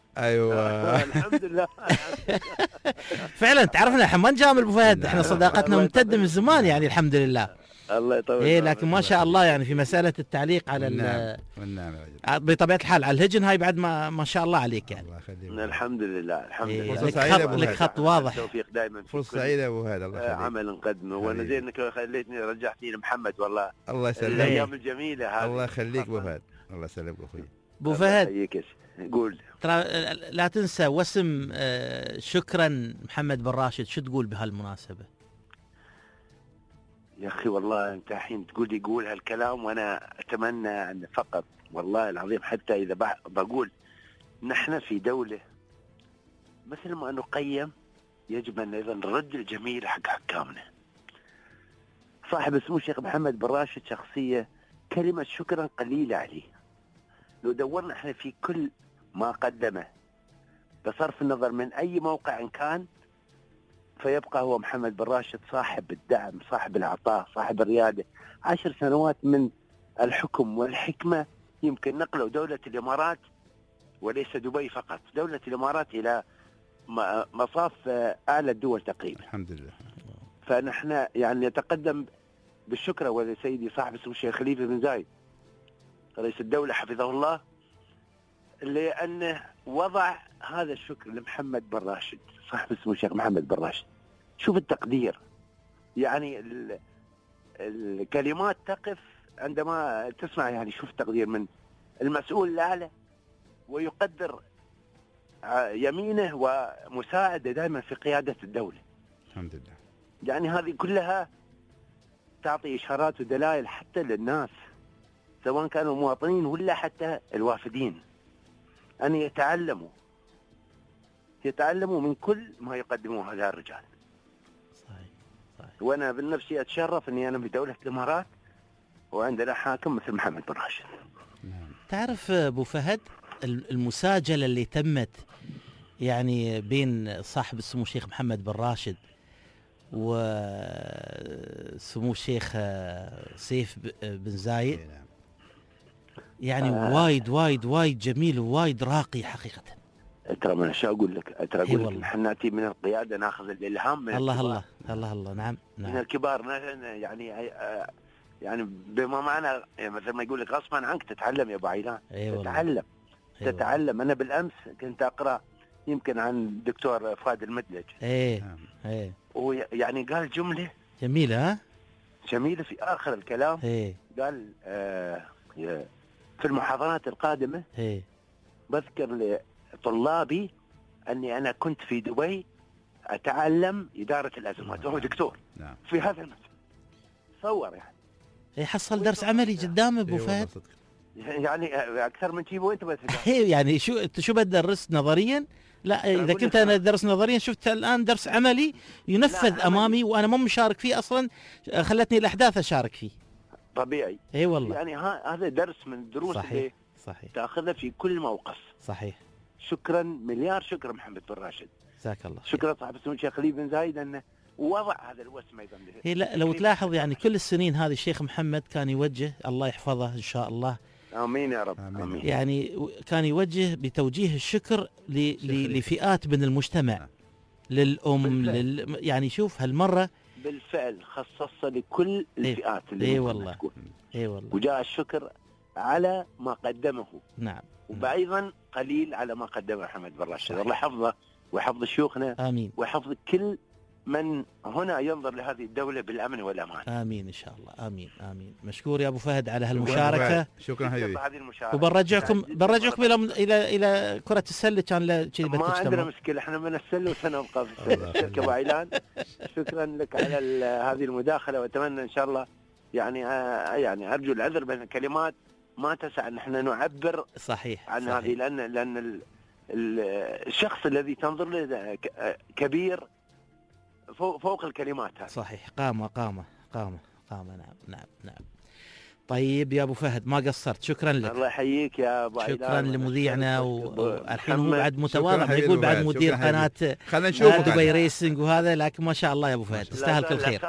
ايوه الحمد لله. فعلا تعرفنا احنا ما نجامل ابو فهد، احنا نعم. صداقتنا الله ممتده يطول من زمان يعني الحمد لله. الله يطول. ايه لكن ما شاء الله يعني في مساله التعليق على والنعم والنعم يا رجل. بطبيعه الحال على الهجن هاي بعد ما ما شاء الله عليك يعني. الله يخليك. الحمد لله الحمد إيه لله. فرصة لك سعيدة خط أبو لك هاد. خط واضح. التوفيق دائما. فرصه سعيده ابو هاد. الله يخليك. عمل نقدمه وانا حبيبي. زين انك خليتني رجعتني لمحمد والله. الله يسلمك. الايام الجميله هذه. الله يخليك ابو فهد. الله يسلمك اخوي. ابو فهد يحييك يا شيخ. قول. ترى لا تنسى وسم آه، شكرا محمد بن راشد، شو تقول بهالمناسبه؟ يا اخي والله انت الحين تقول لي قول هالكلام وانا اتمنى ان فقط والله العظيم حتى اذا بع- بقول نحن في دوله مثل ما نقيم يجب ان ايضا نرد الجميل حق حكامنا. صاحب السمو الشيخ محمد بن راشد شخصيه كلمه شكرا قليله عليه. لو دورنا احنا في كل ما قدمه بصرف النظر من اي موقع كان فيبقى هو محمد بن راشد صاحب الدعم، صاحب العطاء، صاحب الرياده. عشر سنوات من الحكم والحكمه يمكن نقلوا دوله الامارات وليس دبي فقط، دوله الامارات الى م- مصاف آه، اعلى الدول تقريبا. الحمد لله. فنحن يعني نتقدم بالشكر ولسيدي صاحب السمو الشيخ خليفه بن زايد رئيس الدوله حفظه الله لانه وضع هذا الشكر لمحمد بن راشد صاحب السمو الشيخ محمد بن راشد. شوف التقدير يعني ال- الكلمات تقف عندما تسمع يعني شوف التقدير من المسؤول الاعلى ويقدر ع- يمينه ومساعده دائما في قياده الدوله. الحمد لله. يعني هذه كلها تعطي إشارات ودلائل حتى للناس سواء كانوا مواطنين ولا حتى الوافدين أن يتعلموا يتعلموا من كل ما يقدموه هؤلاء الرجال. صحيح صحيح. وأنا بالنفسي أتشرف أني أنا في دولة الإمارات وعندنا حاكم مثل محمد بن راشد. نعم. تعرف ابو فهد المساجله اللي تمت يعني بين صاحب السمو الشيخ محمد بن راشد وسمو الشيخ سيف بن زايد إيه نعم. يعني آه. وايد وايد وايد جميل ووايد راقي حقيقه. ترى من شو أقول لك ترى إي أقول لك والله. نحن نأتي من القيادة نأخذ الإلهام من الله الكبار. الله الله الله نعم من نعم الكبار نحن يعني آه، يعني بما معنى يعني مثل ما يقول لك غصبا عنك تتعلم يا ابو عيلان. اي والله تتعلم إي والله. تتعلم. انا بالامس كنت اقرا يمكن عن الدكتور فؤاد المدلج ايه نعم. ايه ويعني قال جمله جميله ها جميله في اخر الكلام. ايه قال آه يا- في المحاضرات القادمه ايه بذكر لطلابي اني انا كنت في دبي اتعلم اداره الازمات وهو دكتور نعم. في هذا المجال. تصور يعني ايه حصل درس عملي قدامه ابو إيه والله فهد. صدق. يعني اكثر من تجيبه انت بس. ايه يعني شو انت شو بدرس نظريا؟ لا اذا كنت انا ادرس نظريا شفت الان درس عملي ينفذ لا، امامي وانا ما مشارك فيه اصلا، خلتني الاحداث اشارك فيه. طبيعي اي والله يعني ها- هذا درس من الدروس اللي صحيح صحيح تاخذها في كل موقف. صحيح. شكرا مليار شكرا محمد بن راشد. جزاك الله خير. شكرا صاحب السمو الشيخ خليفه بن زايد انه وضع هذا الوسم ايضا. هي لا لو تلاحظ يعني كل السنين هذه الشيخ محمد كان يوجه، الله يحفظه ان شاء الله، امين يا رب. آمين. امين. يعني و- كان يوجه بتوجيه الشكر ل- ل- خليفة. لفئات من المجتمع، نعم. للام بالفعل. لل يعني شوف هالمره بالفعل خصصها لكل الفئات اللي إيه ممكن والله. تكون. اي والله وجاء الشكر على ما قدمه نعم وايضا قليل على ما قدمه محمد بن راشد. صحيح. الله يحفظه ويحفظ شيوخنا امين ويحفظ كل من هنا ينظر لهذه الدولة بالأمن والأمان. امين ان شاء الله امين امين. مشكور يا ابو فهد على هالمشاركه، شكرا حبيبي. هذه المشاركة. وبنرجعكم جداً بنرجعكم مرة. الى الى الى كره السله كان لا شيء ما عندنا بتجتمع. مشكلة، احنا من السلة وسنبقى في الله السلة. شركة أبو عيلان شكرا لك على ال- هذه المداخلة، وأتمنى إن شاء الله يعني آه يعني أرجو العذر بين الكلمات ما تسع أن احنا نعبر صحيح عن صحيح. هذه، لأن لأن ال- ال- الشخص الذي تنظر له ك- آه كبير فوق, فوق الكلمات هذه. صحيح. قامه قامه قامه قامه نعم نعم نعم. طيب يا ابو فهد ما قصرت، شكرا لك. الله يحييك يا أبو عيلان. شكرا لمذيعنا، والحين هو بعد شكراً متواضع حبيبي يقول أبو بعد فهد، مدير شكراً قناه خلينا آه، نشوفك. دبي ريسنج وهذا، لكن ما شاء الله يا ابو فهد تستاهل كل خير.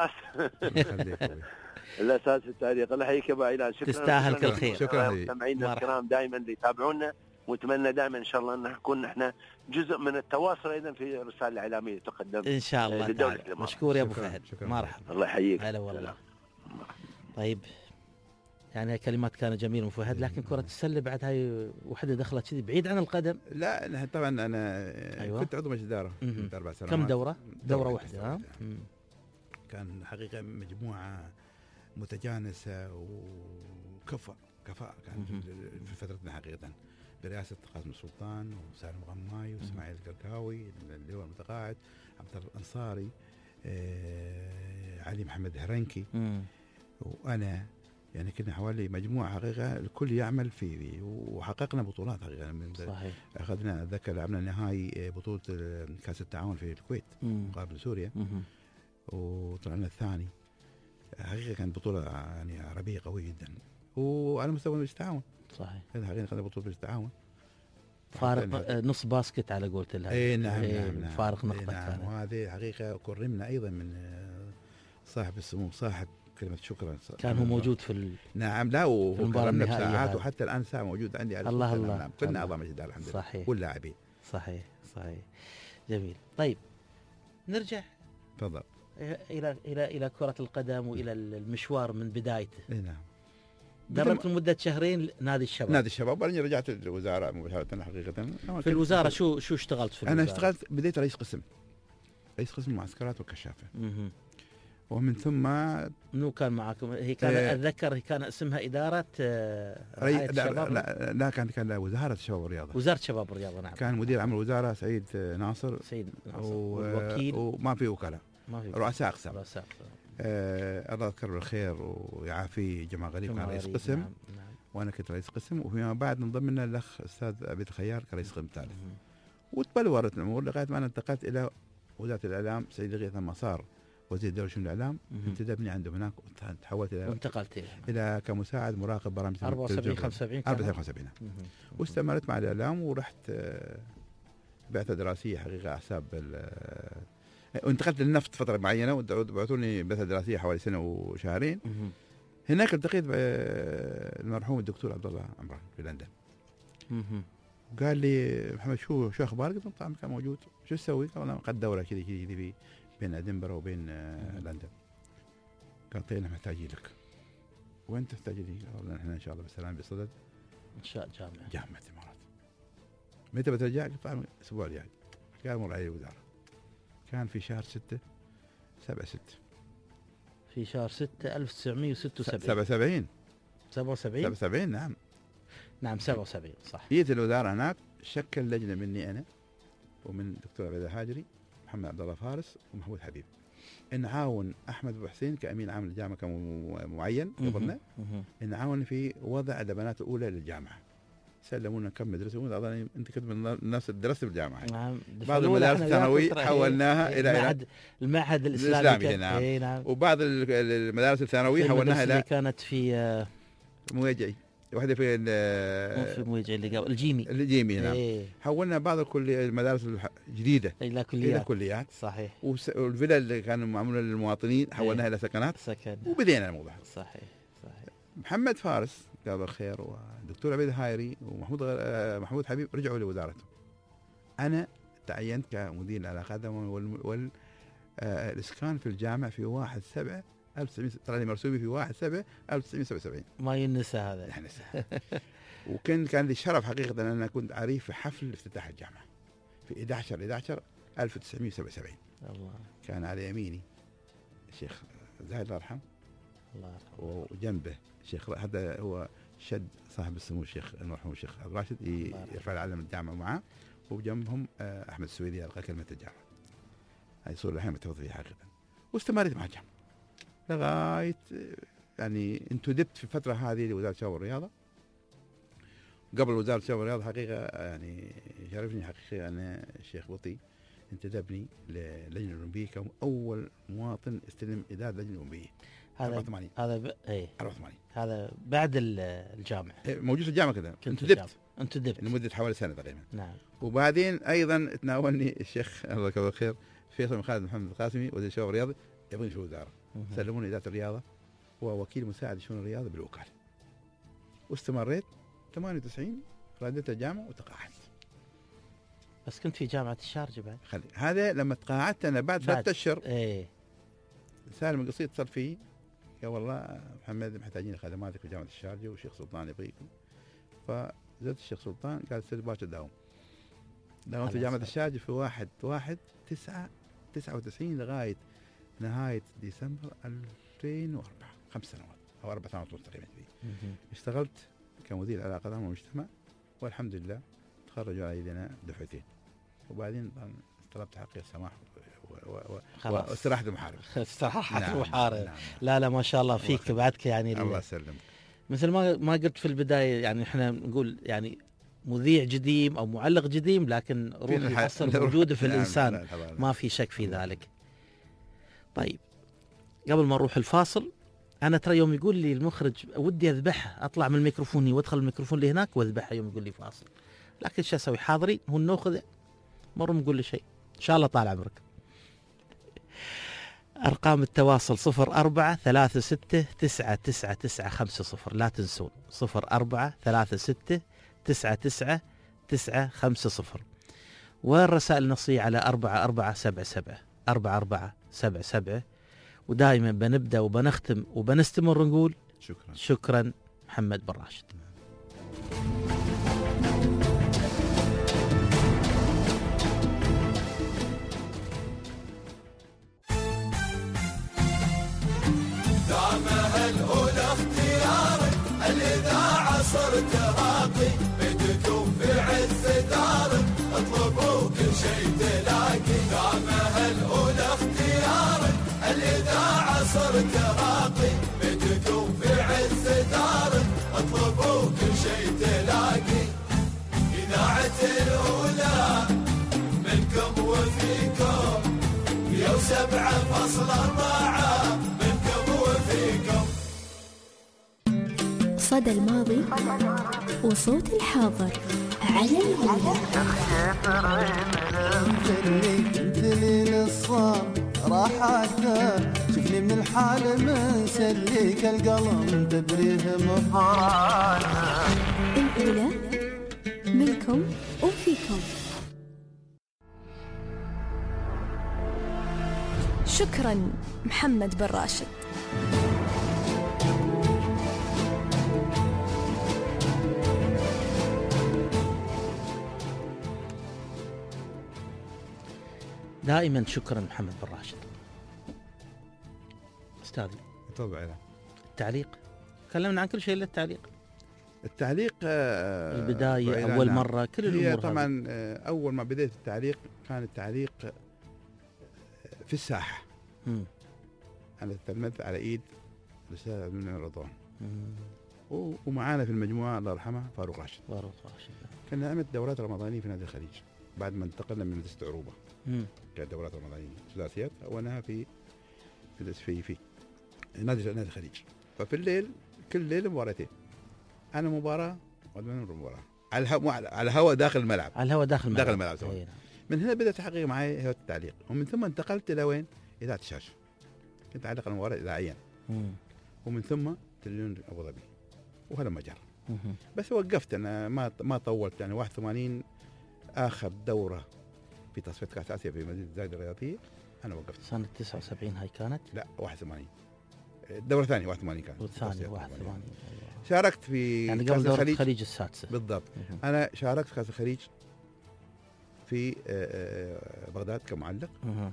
الاساس في التاريخ. الله يحييك يا ابو عيلان. شكرا تستاهل شكراً كل خير. شكراً حبيبي. مستمعينا مرحبا. الكرام دائما اللي يتابعونا ونتمنى دائما ان شاء الله ان نكون نحن جزء من التواصل ايضا في الرساله الاعلاميه تقدم ان شاء الله لدولة تعالى. الإمارات. مشكور يا ابو شكراً، فهد، شكراً. مرحبا. الله يحييك. هلا والله. طيب يعني كلمات كانت جميله ابو فهد، لكن كره السله بعد هاي وحده دخلت كذي بعيد عن القدم. لا أنا طبعا انا أيوة. كنت عضو مجلس اداره مهم. كنت اربع سنوات. كم دوره؟ دوره دورة واحده. ها مم. كان حقيقه مجموعه متجانسه وكفاء كفاءه كانت مهم. في فترتنا حقيقه برئاسه قاسم السلطان وسالم غماي واسماعيل القرقاوي اللواء المتقاعد، عبد الله الانصاري، آه، علي محمد هرنكي، مم. وانا. يعني كنا حوالي مجموعه حقيقه الكل يعمل فيه، وحققنا بطولات حقيقه. من صحيح. اخذنا اتذكر لعبنا نهائي بطوله كاس التعاون في الكويت مم. مقابل سوريا، مم. وطلعنا الثاني. حقيقه كانت بطوله يعني عربيه قويه جدا، وعلى مستوى مجلس التعاون. صحيح. هذا حقيقه اخذنا بطوله مجلس التعاون. فارق آه، نص باسكت على قولة الله. اي نعم إيه، نعم نعم فارق إيه نقطة نعم. كانت. وهذه حقيقه كرمنا ايضا من آه، صاحب السمو، صاحب كلمه شكرا. كان هو موجود في ال... نعم. لا في المباراة وكرمنا النهائية بساعات، هذه. وحتى الان ساعه موجود عندي على الله السوشيال. الله. نعم. كلنا الله. اعضاء مجلس الاداره الحمد لله صحيح. واللاعبين. صحيح صحيح. جميل. طيب نرجع تفضل. الى الى الى كرة القدم والى المشوار من بدايته. اي نعم. دربت لمدة شهرين نادي الشباب. نادي الشباب، بعدين رجعت الوزاره مباشره حقيقه. في الوزارة شو شو اشتغلت في الوزارة؟ انا اشتغلت بديت رئيس قسم رئيس قسم المعسكرات والكشافه، مهم. ومن ثم منو كان معاكم؟ هي كان إيه. اتذكر هي كان اسمها اداره آه، رئيس رعاية لا, الشباب. لا, لا كان كان وزاره الشباب والرياضه. وزاره الشباب والرياضه. نعم. كان مدير عام الوزاره سعيد ناصر، سيد ناصر. و... والوكيل وما في وكلاء، ما في رؤساء اقسام. رؤساء. آه الله يذكره بالخير ويعافيه جماعه غريب كان رئيس غريب. قسم. نعم. نعم. وانا كنت رئيس قسم، وفيما بعد انضم لنا الاخ استاذ عبيد الخيار كرئيس قسم ثالث. مهم. وتبلورت الامور لغايه ما انا انتقلت الى وزاره الاعلام. سعيد لغايه لما صار وزير الدوله شؤون الاعلام مهم. انتدبني عنده هناك، وتحولت الى وانتقلت إلى الى كمساعد مراقب برامج أربعة وسبعين التلفزيون. خمسة وسبعين أربعة كان؟ وسبعين خمسة وسبعين. مهم. واستمرت مع الاعلام، ورحت آه، بعثه دراسيه حقيقه على حساب ال- آه، وانتقلت للنفط فتره معينه، وبعثوني بعثه دراسيه حوالي سنه وشهرين. مهم. هناك التقيت بالمرحوم الدكتور عبد الله عمران في لندن. مهم. قال لي محمد شو شو اخبارك؟ قلت له طبعا كان موجود. شو تسوي؟ قال انا قد دوره كذي كذي كذي في بين ادنبرا وبين آه، لندن. قال طيب احنا محتاجين لك. وين تحتاج لي؟ قال احنا ان شاء الله بالسلام بصدد انشاء جامعه. جامعه الامارات. متى بترجع؟ قلت طبعا الاسبوع الجاي. قال مر علي الوزاره. كان في شهر ستة سبعة ستة في شهر ستة ألف وتسعمائة وستة وسبعين. سبعة وسبعين سبعة وسبعين. سبعة وسبعين نعم. نعم سبعة وسبعين صح. جيت الوزاره هناك، شكل لجنه مني انا ومن الدكتور عبيد الحاجري، محمد عبد الله فارس، ومحمود حبيب، نعاون احمد ابو حسين كامين عام الجامعه كمعين قبلنا، مهم. نعاون في وضع البنات الاولى للجامعه. سلمونا كم مدرسه، واظن انت كنت من الناس اللي درست بالجامعه. نعم. بعض المدارس الثانوي حولناها الى المعهد المعهد الاسلامي الإسلامي كان- نعم. إيه نعم. وبعض ال- المدارس الثانويه حولناها اللي الى كانت في آه، مويجي، واحده في مو ال- في مويجي اللي قبل الجيمي. الجيمي نعم. إيه. حولنا بعض الكلي- المدارس الح- الجديده الى الى كليات. كليات، صحيح. وس- والفيلا اللي كانوا معموله للمواطنين حولناها الى سكنات، سكن. وبدينا الموضوع. صحيح صحيح. محمد فارس قال الخير والدكتور عبيد الهايري ومحمود غ- آه، محمود حبيب رجعوا لوزارته. انا تعينت كمدير العلاقات وال, وال... آه، الاسكان في الجامعه في واحد سبعة ألف وتسعمائة، ترى مرسومي في واحد سبعة ألف وتسعمائة وسبعة وسبعين. ما ينسى هذا. يعني سهل. وكان كان لي شرف حقيقه ان انا كنت عريف في حفل افتتاح الجامعه في أحد عشر أحد عشر ألف وتسعمائة وسبعة وسبعين. الله كان على يميني الشيخ زاهد الله يرحمه، الله يرحمه. وجنبه الشيخ، هذا هو شد صاحب السمو الشيخ المرحوم الشيخ عبد الراشد ي- يرفع العلم الجامعه معاه، وجنبهم آه، احمد السويدي القى كلمه الجامعه. هاي صوره الحين متوظف فيها حقيقه. واستمريت مع الجامعه لغايه آه، يعني انتدبت في الفتره هذه لوزاره الشباب والرياضه. قبل وزاره الشباب والرياضه حقيقه يعني شرفني حقيقه ان الشيخ بطي انتدبني للجنه الاولمبيه كاول مواطن استلم اداره اللجنه الاولمبيه. هذا أربعة وثمانين هذا ب... ايه أربعة وثمانين هذا بعد ال- الجامعه. موجود في الجامعه كذا. كنت في انتدبت الجامعة. انتدبت. لمده حوالي سنه تقريبا. نعم. وبعدين ايضا تناولني الشيخ الله يذكره بالخير فيصل بن خالد محمد القاسمي وزير الشباب والرياضه، يبغوني في الوزاره. مهم. سلموني اداره الرياضه ووكيل مساعد شؤون الرياضه بالوكاله. واستمريت ثمانية وتسعين رديت الجامعه وتقاعدت. بس كنت في جامعه الشارقه بعد. خلي هذا لما تقاعدت انا بعد ثلاثة اشهر. ايه سالم القصيد اتصل فيه قال والله محمد محتاجين خدماتك في جامعه الشارقه والشيخ سلطان يبغيكم. فزرت الشيخ سلطان قال سير باشا داوم. داومت في جامعه الشارقه في واحد واحد تسعة تسعة وتسعين لغايه نهايه ديسمبر ألفين وأربعة، خمس سنوات او اربع سنوات ونص تقريبا. اشتغلت كمدير العلاقات العامه والمجتمع والحمد لله تخرجوا على يدنا دفعتين. وبعدين طلبت حقي السماح واستراحه المحارب. استراحه نعم المحارب. نعم. لا لا ما شاء الله فيك الله بعدك يعني. الله يسلمك. مثل ما ما قلت في البدايه يعني احنا نقول يعني مذيع جديم او معلق جديم، لكن روح العصر موجوده في الانسان. نعم. ما في شك في ذلك. طيب قبل ما نروح الفاصل، انا ترى يوم يقول لي المخرج ودي اذبحها اطلع من الميكروفون وادخل الميكروفون اللي هناك واذبحها يوم يقول لي فاصل، لكن شو اسوي؟ حاضرين هو ناخذ مره نقول له شيء ان شاء الله طال عمرك. ارقام التواصل صفر أربعة ثلاثة ستة تسعة تسعة تسعة خمسة صفر، لا تنسون صفر أربعة ثلاثة ستة تسعة تسعة تسعة خمسة صفر، والرسائل النصية على أربعة أربعة سبعة سبعة أربعة أربعة سبعة سبعة. ودائما بنبدأ وبنختم وبنستمر نقول شكرا شكرا محمد بن راشد. دعمها الأولى اختيارك، الإذاعة صرت راقي، بدكم في عز دارك اطلبوا كل شيء تلاقي. دعمها الأولى اختيارك، الإذاعة صرت راقي، بدكم في عز دارك اطلبوا كل شيء تلاقي. إذاعة الأولى منكم وفيكم، يا سبعة فاصلة أربعة منكم وفيكم. صدى الماضي وصوت الحاضر على الهواء. دليل الصام راحته، شوفني من الحال منسليك القلم تبريه مفرانا. الأولى منكم وفيكم. شكرا محمد بن راشد. دائما شكرا محمد بن راشد. استاذي طبعا التعليق، تكلمنا عن كل شيء الا التعليق. التعليق البدايه اول مره كل الامور طبعا. اول ما بديت التعليق كان التعليق في الساحه. مم. انا تلمذت على ايد الاستاذ عبد المنعم رضوان، ومعانا في المجموعه الله يرحمه فاروق راشد. فاروق راشد كنا نعمل دورات رمضانيه في نادي الخليج بعد ما انتقلنا من مدرسه عروبه. مم. كانت دورات رمضانيه ثلاثيات وانا في في في, في نادي نادي الخليج. ففي الليل كل ليله مباراتين، انا مباراه وعدنا مباراه على الهواء، على الهواء داخل الملعب، على الهواء داخل الملعب داخل الملعب سواء. من هنا بدأت تحقق معي هواية التعليق، ومن ثم انتقلت إلى وين؟ إذاعة الشاشة. كنت أعلق المباراة إذاعيا، ومن ثم تلفزيون أبو ظبي، وهذا ما جرى. بس وقفت أنا، ما ما طولت يعني. واحد وثمانين آخر دورة في تصفية كأس آسيا في مدينة زايد الرياضية أنا وقفت. سنة تسعة وسبعين هاي كانت؟ لا واحد وثمانين. الدورة الثانية واحد وثمانين كانت. والثانية واحد وثمانين. شاركت في يعني قبل دورة الخليج, الخليج السادسة بالضبط. أنا شاركت في كأس الخليج في بغداد كمعلق.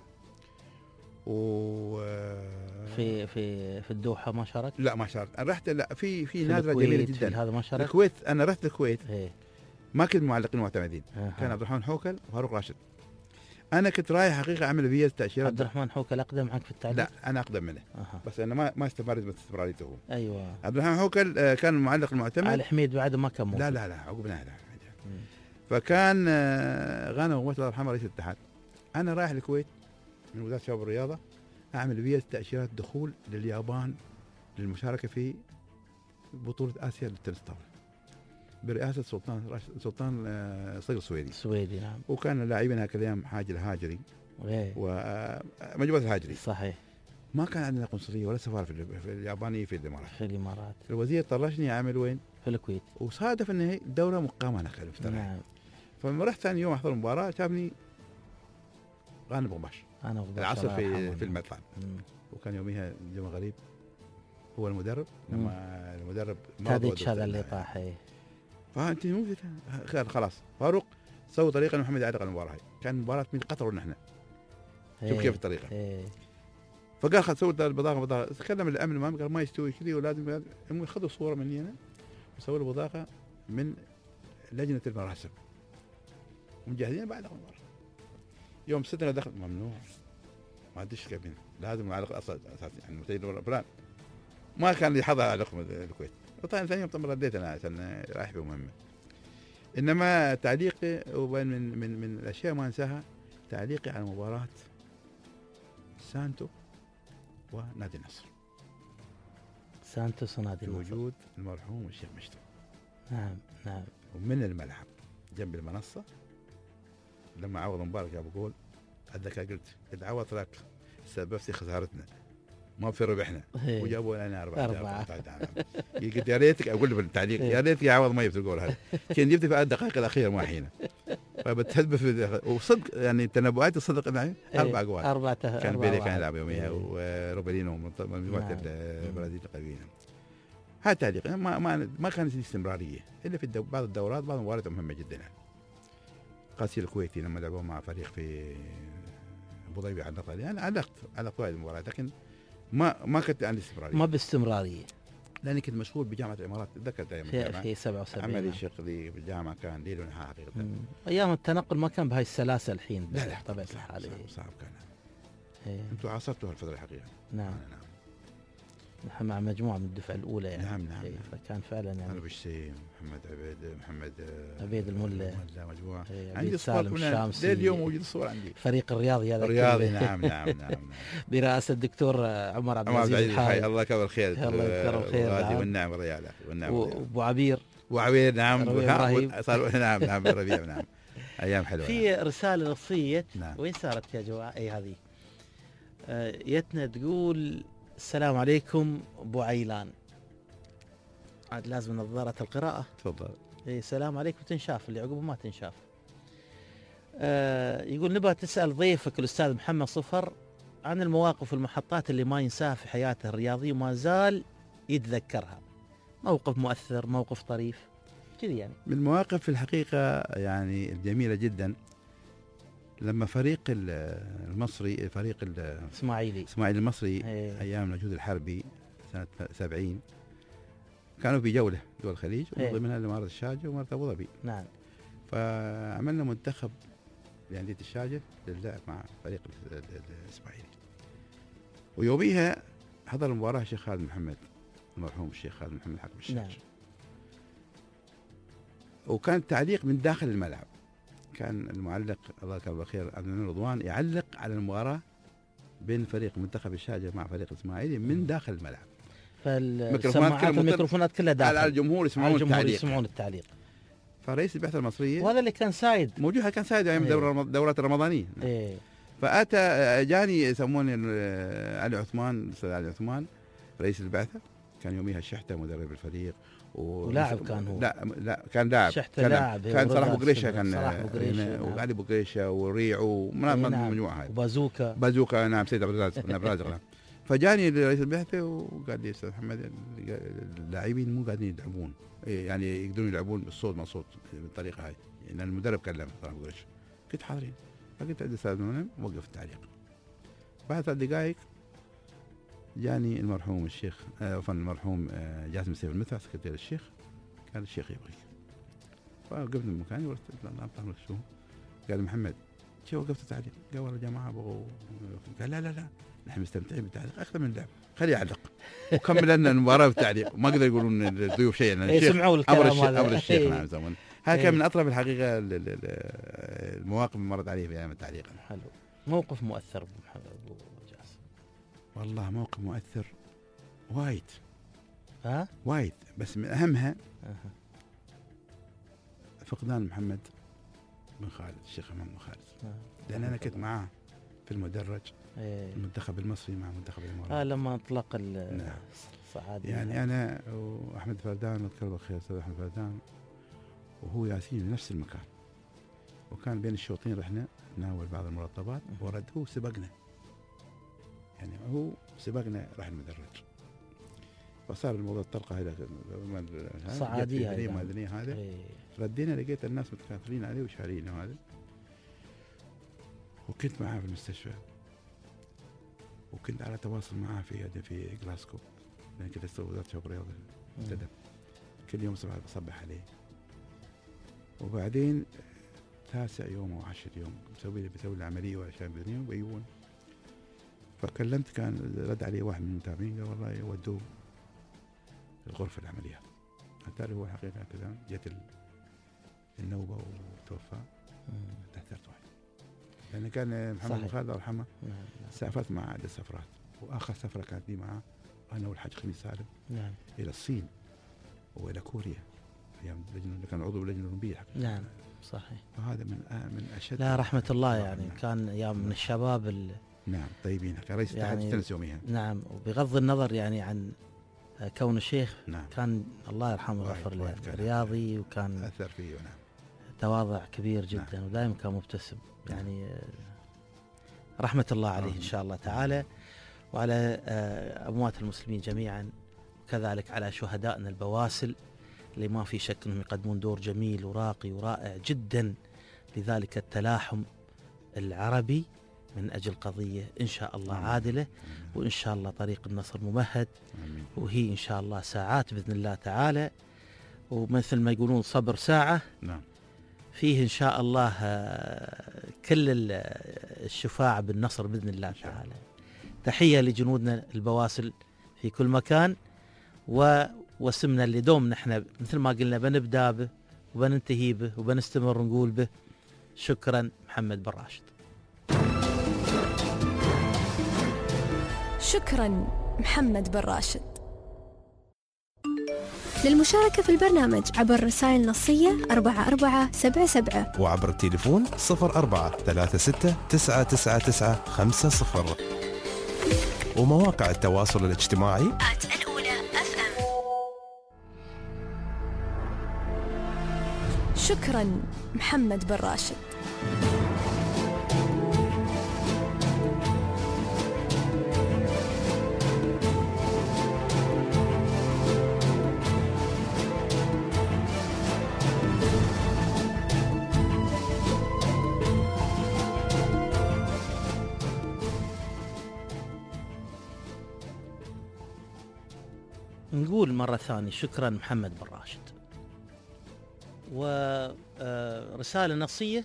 و في في في الدوحة ما شاركت؟ لا ما شاركت. أنا رحت لا في في نادرة جميلة جدا. هذا ما شاركت؟ الكويت أنا رحت الكويت. إيه. ما كنت معلقين معتمدين. أه. كان عبد الرحمن حوكل وفاروق راشد. أنا كنت رايح حقيقة أعمل فيز تأشيرة. عبد الرحمن حوكل أقدم معك في التعليق؟ لا أنا أقدم منه. أه. بس أنا ما ما استمرت باستمراريته. أيوة. عبد الرحمن حوكل كان المعلق المعتمد. علي حميد بعد ما كان موجود. لا لا لا عقبنا لا. فكان غانم غوث الله يرحمه رئيس الاتحاد. أنا رايح الكويت من وزارة الشباب والرياضة أعمل فيز تأشيرات دخول لليابان للمشاركة في بطولة آسيا للتنس الطاولة برئاسة سلطان راشد سلطان صقر السويدي. السويدي نعم. وكان لاعبين هكذا أيام حاج الهاجري إيه. ومجموعة الهاجري. صحيح. ما كان عندنا قنصليه ولا سفاره في ال- في اليابانيه في الامارات. في الامارات. الوزير طرشني اعمل وين؟ في الكويت. وصادف ان هي الدوره مقامه هناك المفترض. نعم. فلما رحت ثاني يوم احضر المباراه شافني غانم غباش انا وباشا العصر الله في يرحمه. في المطعم. مم. وكان يوميها جمال غريب هو المدرب. لما المدرب ما تاديتش ودوا هذا اللي الدنيا. طاح. إيه. فانت مو خير خلاص فاروق سووا طريقه ان محمد يعلق المباراه هاي. كان مباراه من قطر ونحن شوف إيه. كيف الطريقه. إيه. فقال خذ سووا البطاقه بطاقه تكلم الامن ما قال ما يستوي كذي ولازم هم خذوا صوره مني انا وسووا له بطاقه من لجنه المراسم ومجهزين بعد المباراه. يوم ستة دخل ممنوع ما ادش كابين لازم يعلق اصلا اساسي يعني متين فلان ما كان لي حظ اعلق الكويت. وطبعا ثاني يوم طبعا رديت انا عشان رايح بمهمه. انما تعليقي وبين من من من الاشياء ما انساها تعليقي على مباراه سانتو ونادي النصر سانتوس ونادي في النصر. وجود المرحوم الشيخ مشتو. نعم نعم. ومن الملعب جنب المنصه لما عوض مبارك جاب جول اتذكر قلت قلت عوض لك سببت في خسارتنا ما في ربحنا. إيه. وجابوا لنا أربعة أربعة. قلت يا ريتك أقول بالتعليق يا ريتك يا عوض ما جبت الجول هذا كان جبت في الدقائق الأخيرة ما حين فبتهدف في وصدق يعني تنبؤاتي صدق معي أربع جوال. أربعة كان بيلي كان يلعب يوميها إيه. وروبرينو من مجموعة نعم. البرازيل القويين. هذا تعليق ما ما ما كانت استمرارية إلا في الدو بعض الدورات بعض المباريات مهمة جدا يعني. قاسي الكويتي لما لعبوا مع فريق في أبو ظبي على النقطة يعني علقت علقت وايد المباريات لكن ما ما كنت عندي استمرارية. ما باستمرارية. لاني كنت مشغول بجامعه الامارات تذكرت ايام في الجامعه في سبعة وسبعين. عملي شغلي بالجامعه كان ليل ونهار حقيقه. مم. ايام التنقل ما كان بهاي السلاسه الحين. لا لا طبيعه صعب الحال. صعب, إيه. صعب كان. إيه. انتم عاصرتوا هالفتره الحقيقه. نعم. نعم نحن مع مجموعه من الدفعه الاولى يعني. نعم نعم, إيه. نعم. فكان فعلا يعني. انا بشتي محمد عبيد محمد عبيد الملا مجموعه. إيه. عندي صور سالم الشامسي. اليوم موجود الصور عندي. فريق الرياضي هذا الرياضي نعم نعم نعم, نعم. برئاسه الدكتور عمر عبد عمر عبد العزيز العزيز الحاي. الله يكبر الخير. الله يكبر الخير. الغادي نعم. والنعم والريال والنعم وابو عبير. وعبير نعم ربيع إبراهيم. صار نعم نعم ربيع نعم ايام حلوه. في رساله نصيه. نعم. وين صارت يا جماعه؟ اي هذه آه يتنا تقول السلام عليكم ابو عيلان. عاد لازم نظاره القراءه. تفضل. اي السلام عليكم تنشاف اللي عقبه ما تنشاف. آه يقول نبغى تسال ضيفك الاستاذ محمد صفر عن المواقف والمحطات اللي ما ينساها في حياته الرياضيه وما زال يتذكرها. موقف مؤثر، موقف طريف كذي يعني. من المواقف في الحقيقة يعني الجميلة جدا لما فريق المصري فريق اسماعيلي اسماعيل المصري ايه. أيام الجهود الحربي سنة سبعين كانوا في جولة دول الخليج ومن ضمنها الإمارات الشارجة وإمارة أبو ظبي. نعم. فعملنا منتخب لأندية الشارجة للعب مع فريق الإسماعيلي. ويوميها حضر المباراة الشيخ خالد محمد المرحوم الشيخ خالد محمد حكم الشارجة. نعم. وكان التعليق من داخل الملعب. كان المعلق الله يذكره بالخير عبد المنعم رضوان يعلق على المباراة بين فريق منتخب الشارجة مع فريق الإسماعيلي من داخل الملعب. فالسماعات الميكروفونات كلها داخل على الجمهور يسمعون الجمهور التعليق. يسمعون التعليق. فرئيس البعثة المصرية وهذا اللي كان سايد موجود كان سايد أيام الدورة الدورات الرمضانية. إيه. فأتى جاني يسموني علي عثمان الأستاذ علي عثمان رئيس البعثة. كان يوميها الشحتة مدرب الفريق ولاعب كان هو. لا لا كان لاعب. شحتة لاعب. كان صلاح بقريشة كان نعم. وعلي بقريشة وريع ومجموعة هاي. وبازوكا. بازوكا نعم سيد عبد الرازق عبد الرازق. فجاني رئيس البعثة وقال لي استاذ محمد اللاعبين مو قاعدين يلعبون يعني يقدرون يلعبون بالصوت ما صوت بالطريقة هاي لأن يعني المدرب كلم صلاح بقريشة. كنت حاضرين فقلت عند الاستاذ منعم وقف التعليق. بعد ثلاث دقائق جاني المرحوم الشيخ عفوا المرحوم جاسم سيف المدفع سكرتير الشيخ. قال الشيخ يبغيك. فوقفت من مكاني ورحت له شو قال محمد شو وقفت التعليق؟ قال والله يا جماعه بغوا. قال لا لا لا نحن مستمتعين بالتعليق اكثر من اللعب خليه يعلق وكمل لنا المباراه بالتعليق ما قدر يقولون الضيوف شيء يسمعوا الكلام هذا امر الشيخ نعم زمان. هذا كان من اطرف الحقيقه المواقف اللي مرت علي في ايام التعليق. حلو. موقف مؤثر ابو محمد ابو جاسم. والله موقف مؤثر وايد. ها؟ وايد بس من اهمها أه. فقدان محمد بن خالد الشيخ محمد بن خالد. أه. لان انا كنت معاه في المدرج إيه. المنتخب المصري مع منتخب الامارات. آه لما اطلق نعم. الصعادي. يعني انا واحمد فردان، اذكر بالخير استاذ احمد فردان وهو ياسين في نفس المكان، وكان بين الشوطين رحنا ناول بعض المرطبات ورد هو سبقنا، يعني هو سبقنا راح المدرج، فصار الموضوع الطلقه هذا صعاديه هذا هذا إيه. ردينا لقيت الناس متكاثرين عليه وشارينه هذا، وكنت معاه في المستشفى، وكنت على تواصل معاه في في جلاسكو لان كنت استوى وزاره الشباب والرياضه منتدب، كل يوم صباح بصبح عليه. وبعدين تاسع يوم او عشر يوم مسوي بسوي العمليه وعشان بدنيه ويجون، فكلمت كان رد علي واحد من المتابعين قال والله ودوه الغرفه العمليات، حتى هو حقيقه كذا جت النوبه وتوفى تحت واحد، لان كان محمد بن خالد الله يرحمه سافرت مع عدة سفرات، واخر سفره كانت لي معه انا والحاج خميس سالم نعم الى الصين والى كوريا ايام اللجنه، كان عضو اللجنه الاولمبيه. نعم صحيح. فهذا من من اشد لا رحمه الله يعني نعم. كان ايام من الشباب ال... نعم طيبين، كان رئيس اتحاد يعني التنس يوميا. نعم، وبغض النظر يعني عن كون الشيخ نعم. كان الله يرحمه ويغفر له رياضي وكان اثر فيه. نعم تواضع كبير جدا. نعم. ودائما كان مبتسم. نعم. يعني رحمه الله عليه ان شاء الله تعالى، وعلى اموات المسلمين جميعا، وكذلك على شهدائنا البواسل اللي ما في شك انهم يقدمون دور جميل وراقي ورائع جدا لذلك التلاحم العربي من اجل قضيه ان شاء الله عادله، وان شاء الله طريق النصر ممهد، وهي ان شاء الله ساعات باذن الله تعالى، ومثل ما يقولون صبر ساعه. نعم. فيه ان شاء الله كل الشفاعه بالنصر باذن الله تعالى. تحيه لجنودنا البواسل في كل مكان، و واسمنا اللي دوم نحن مثل ما قلنا بنبدا به وبننتهي به وبنستمر نقول به. شكرا محمد بن راشد. شكرا محمد بن راشد. للمشاركة في البرنامج عبر رسائل نصية أربعة أربعة سبعة سبعة، وعبر التليفون صفر أربعة ثلاثة ستة تسعة تسعة تسعة خمسة صفر، ومواقع التواصل الاجتماعي الأولى أف أم. شكرا محمد بن راشد. نقول مرة ثانية شكرا محمد بن راشد. ورسالة نصية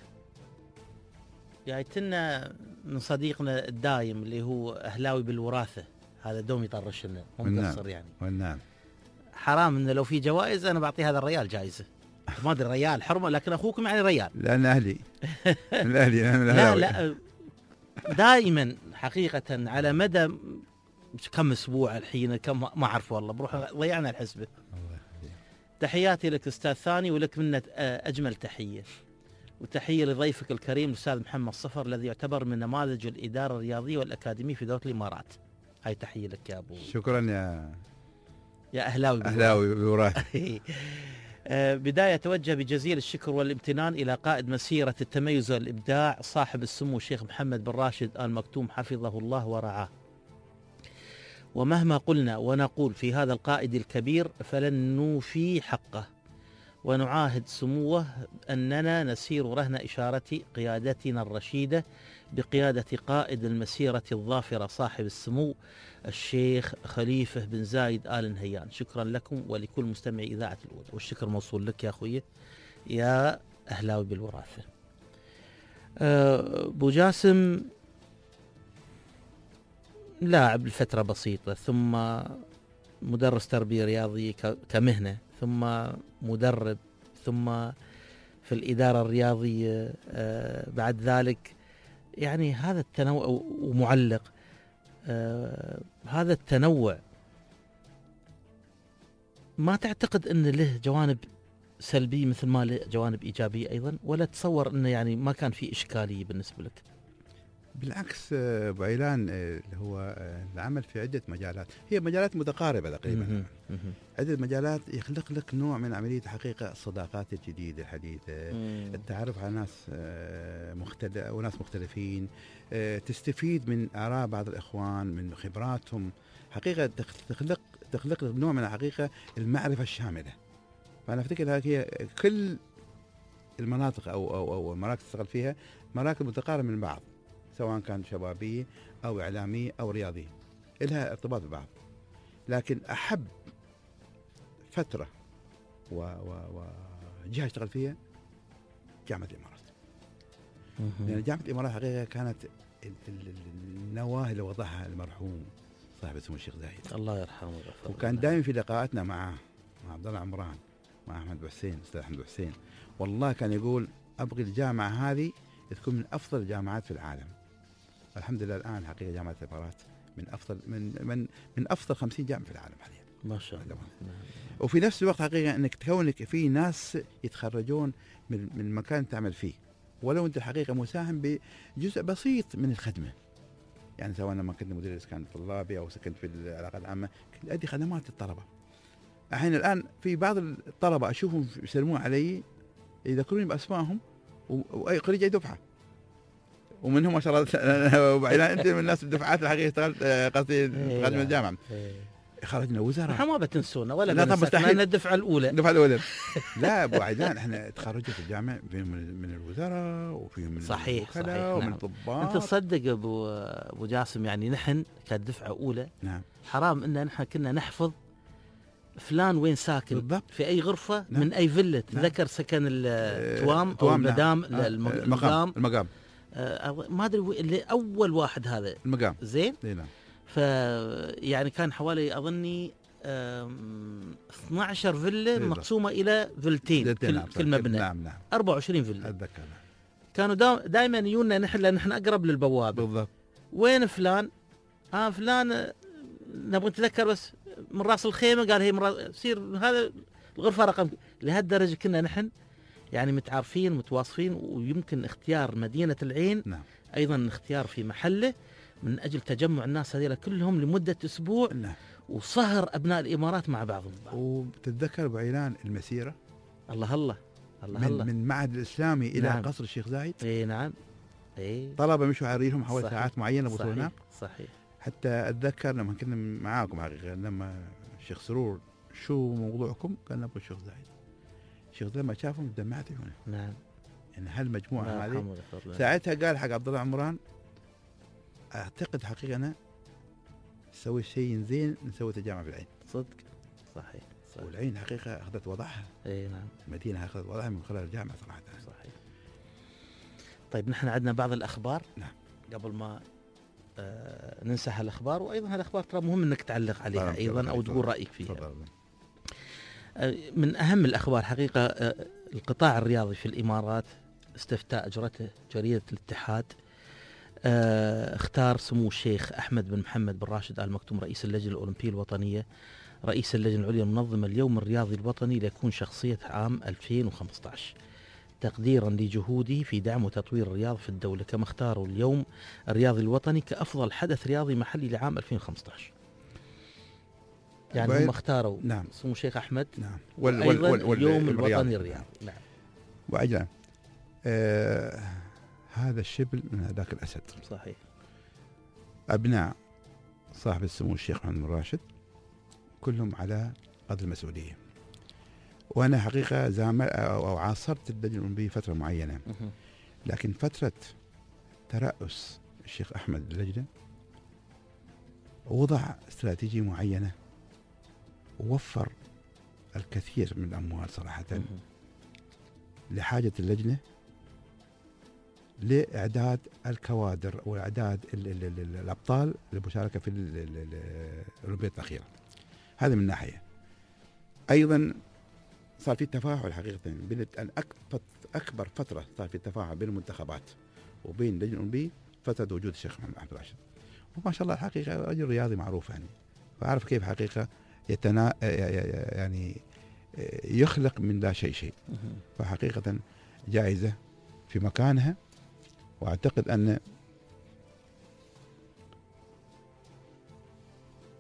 جايتنا من صديقنا الدايم اللي هو أهلاوي بالوراثة، هذا دوم يطرش لنا مو مقصر يعني. والنعم. حرام إنه لو في جوائز أنا بعطي هذا الريال جائزة، ما أدري ريال حرمة، لكن أخوكم يعني ريال. لأن أهلي من أهلي أنا من لا لا دائما حقيقة على مدى كم اسبوع الحين كم ما اعرف والله، بروح ضيعنا الحسبه. تحياتي لك استاذ ثاني، ولك منا اجمل تحيه، وتحيه لضيفك الكريم الاستاذ محمد صفر الذي يعتبر من نماذج الاداره الرياضيه والاكاديميه في دوله الامارات. هاي تحيه لك يا ابو. شكرا يا يا اهلاوي اهلاوي بالوراثه. بدايه اتوجه بجزيل الشكر والامتنان الى قائد مسيره التميز والابداع صاحب السمو الشيخ محمد بن راشد آل مكتوم حفظه الله ورعاه. ومهما قلنا ونقول في هذا القائد الكبير فلن نوفي حقه، ونعاهد سموه أننا نسير رهن إشارة قيادتنا الرشيدة بقيادة قائد المسيرة الظافرة صاحب السمو الشيخ خليفة بن زايد آل نهيان. شكرا لكم ولكل مستمع إذاعة الأولى، والشكر موصول لك يا أخوي يا أهلاوي بالوراثة. أبو جاسم لاعب لفترة بسيطة، ثم مدرس تربية رياضية كمهنة، ثم مدرب، ثم في الإدارة الرياضية بعد ذلك. يعني هذا التنوع، ومعلق، هذا التنوع ما تعتقد أن له جوانب سلبية مثل ما له جوانب إيجابية أيضا، ولا تصور أنه يعني ما كان في إشكالية بالنسبة لك؟ بالعكس آه، ابو عيلان آه، اللي هو آه، العمل في عده مجالات، هي مجالات متقاربه تقريبا. مهم. مهم. عده مجالات يخلق لك نوع من عمليه حقيقه الصداقات الجديده الحديثه، مم. التعرف على ناس آه، مختلف وناس مختلفين، آه، تستفيد من اراء بعض الاخوان، من خبراتهم، حقيقه تخ- تخلق تخلق لك نوع من الحقيقه المعرفه الشامله. فانا افتكر هي كل المناطق او او او المراكز تشتغل فيها مراكز متقاربه من بعض، سواء كان شبابيه او اعلاميه او رياضيه، لها ارتباط ببعض. لكن احب فتره و و وجهه اشتغل فيها جامعه الامارات، مهم. لان جامعه الامارات حقيقه كانت ال- ال- النواه اللي وضعها المرحوم صاحب السمو الشيخ زايد، الله يرحمه ويغفر وكان له. دائما في لقاءاتنا معه، مع عبد الله عمران، مع احمد حسين، استاذ احمد حسين، والله كان يقول ابغي الجامعه هذه تكون من افضل الجامعات في العالم. الحمد لله الان حقيقه جامعه الامارات من افضل من من من افضل خمسين جامعه في العالم حاليا. ما شاء الله. نعم. وفي نفس الوقت حقيقه انك تكونك في ناس يتخرجون من من المكان تعمل فيه، ولو انت الحقيقه مساهم بجزء بسيط من الخدمه. يعني سواء لما كنت مدير الاسكان الطلابي او سكنت في العلاقات العامه، كنت ادي خدمات للطلبه. الحين الان في بعض الطلبه اشوفهم يسلمون علي يذكروني باسمائهم واي خريج اي دفعه، ومنهم ما شاء الله وبعدين انت من الناس الدفعات الحقيقه اشتغلت قصدي خادم الجامعه، إيه. خرجنا وزراء. نحن ما بتنسونا ولا لا طبعا بننساك، مستحيل. لأن الدفعه الاولى. الدفعه الاولى لا ابو عيدان احنا تخرجوا في الجامعه في من, من الوزراء وفي من صحيح، الوكلاء صحيح، ومن نعم. الضباط. انت تصدق ابو ابو جاسم، يعني نحن كدفعه اولى نعم حرام ان نحن كنا نحفظ فلان وين ساكن بالضبط. في اي غرفه نعم. من اي فيلا. نعم. تذكر سكن التوام او توام، نعم. المدام آه، الم- المقام المقام المقام آه، ما ادري وين- اللي اول واحد هذا المقام زين. اي نعم. ف يعني كان حوالي اظني آم، اثني عشر فيلا بالضبط. مقسومه الى فيلتين الاثنين، كل, نعم، كل مبنى نعم نعم أربعة وعشرين فيلا. اتذكر. كانوا دائما يجونا نحن لان نحن اقرب للبوابه. بالضبط. وين فلان؟ اه فلان آه، نبغى نتذكر بس من راس الخيمه. قال هي من راس سير هذا الغرفه رقم. لهالدرجه كنا نحن يعني متعارفين متواصفين، ويمكن اختيار مدينه العين نعم ايضا اختيار في محله من اجل تجمع الناس هذول كلهم لمده اسبوع نعم. وصهر ابناء الامارات مع بعضهم البعض. وتتذكر ابو عيلان المسيره الله الله الله من الله. من المعهد الاسلامي الى نعم. قصر الشيخ زايد، اي نعم. اي طلبه مشوا على ريلهم حوالي صحيح. ساعات معينه وصلوا صحيح هناك. صحيح. حتى اتذكر لما كنا معاكم حقيقه لما الشيخ سرور شو موضوعكم؟ قال نبغى الشيخ زايد. الشيخ زايد ما شافهم دمعت عيونه. نعم. يعني هالمجموعه الله هذه يرحمه ويغفر له. ساعتها قال حق عبد الله عمران اعتقد حقيقه انا سوي شيء زين نسوي تجمع في العين. صدق. صحيح صحيح. والعين حقيقه اخذت وضعها، اي نعم. المدينه اخذت وضعها من خلال الجامعه صراحه. صحيح. طيب نحن عندنا بعض الاخبار. نعم. قبل ما آه ننسى هالاخبار، وايضا هالاخبار ترى مهم انك تعلق عليها نعم، ايضا او تفضل. تقول رايك فيها. تفضل. آه من اهم الاخبار حقيقه آه القطاع الرياضي في الامارات استفتاء اجرته جريده الاتحاد. آه اختار سمو الشيخ احمد بن محمد بن راشد ال مكتوم رئيس اللجنه الاولمبيه الوطنيه رئيس اللجنه العليا المنظمه اليوم الرياضي الوطني ليكون شخصيه عام ألفين وخمسة عشر تقديرا لجهوده في دعم وتطوير الرياض في الدوله، كما اختاروا اليوم الرياضي الوطني كافضل حدث رياضي محلي لعام ألفين وخمسة عشر. يعني بعد- هم اختاروا نعم سمو الشيخ احمد نعم وايضا اليوم الوطني الرياضي. نعم. وعجلان آه هذا الشبل من هذاك الاسد. صحيح. ابناء صاحب السمو الشيخ محمد بن راشد كلهم على قدر المسؤوليه. وانا حقيقه زامل او أو عاصرت اللجنه الاولمبيه فتره معينه، مهم. لكن فتره ترأس الشيخ احمد اللجنه وضع استراتيجيه معينه ووفر الكثير من الاموال صراحه مهم. لحاجه اللجنه لاعداد الكوادر واعداد ال- ال- ال- الابطال للمشاركه في ال- ال- ال- الاولمبياد الاخيره. هذا من ناحيه. ايضا صار في تفاعل حقيقه بين ال- أك- اكبر فتره صار في تفاعل بين المنتخبات وبين اللجنه الاولمبيه فتره وجود الشيخ محمد بن راشد. وما شاء الله الحقيقه رجل رياضي معروف يعني، فاعرف كيف حقيقه يتنا يعني يخلق من لا شيء شيء. مهم. فحقيقه جائزه في مكانها، واعتقد ان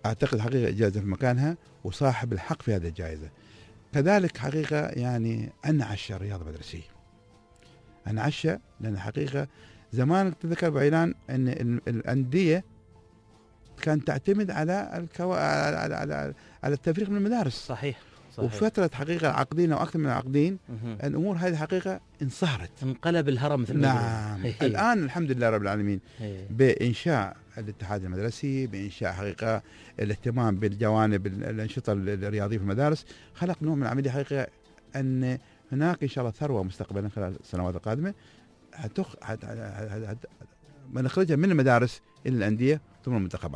اعتقد حقيقه الجائزه في مكانها وصاحب الحق في هذه الجائزه. كذلك حقيقه يعني انعش الرياضه المدرسيه، انعش لان حقيقه زمان تذكر بعيلان ان الانديه كانت تعتمد على الكو... على على على, على التفريغ من المدارس. صحيح صحيح. وفتره حقيقه عقدين او اكثر من عقدين الامور هذه حقيقه انصهرت، انقلب الهرم مثل نعم. الان الحمد لله رب العالمين بانشاء الاتحاد المدرسي، بانشاء حقيقه الاهتمام بالجوانب الانشطه الرياضيه في المدارس، خلق نوع من العمليه حقيقه ان هناك ان شاء الله ثروه مستقبلا خلال السنوات القادمه هتخ... هت... هت... هت... نخرجها من المدارس الى الانديه ثم المنتخبات.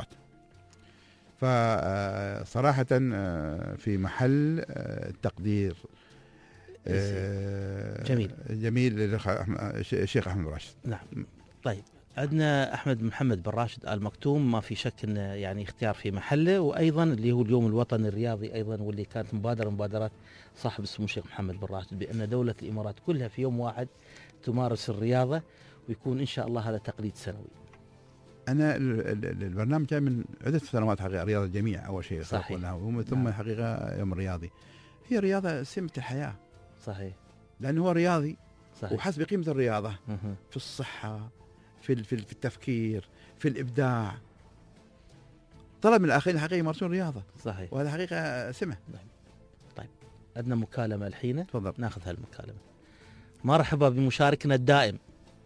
فصراحة في محل التقدير جميل جميل الشيخ أحمد بن راشد. نعم. طيب عندنا أحمد محمد بن راشد آل مكتوم، ما في شك أنه يعني اختيار في محله، وأيضا اللي هو اليوم الوطني الرياضي أيضا، واللي كانت مبادرة مبادرات صاحب السمو الشيخ محمد بن راشد بأن دولة الإمارات كلها في يوم واحد تمارس الرياضة، ويكون إن شاء الله هذا تقليد سنوي. أنا البرنامج جاي من عدة سنوات حقيقة، رياضة الجميع أول شيء صحيح. ثم نعم. حقيقة يوم الرياضي هي رياضة سمة الحياة. صحيح. لأنه هو رياضي صحيح. وحسب قيمة الرياضة مه. في الصحة، في في التفكير، في الإبداع، طلب من الآخرين حقيقة يمارسون رياضة. صحيح. وهذا حقيقة سمة. طيب عندنا مكالمة الحين، تفضل ناخذ هالمكالمة. مرحبا بمشاركنا الدائم.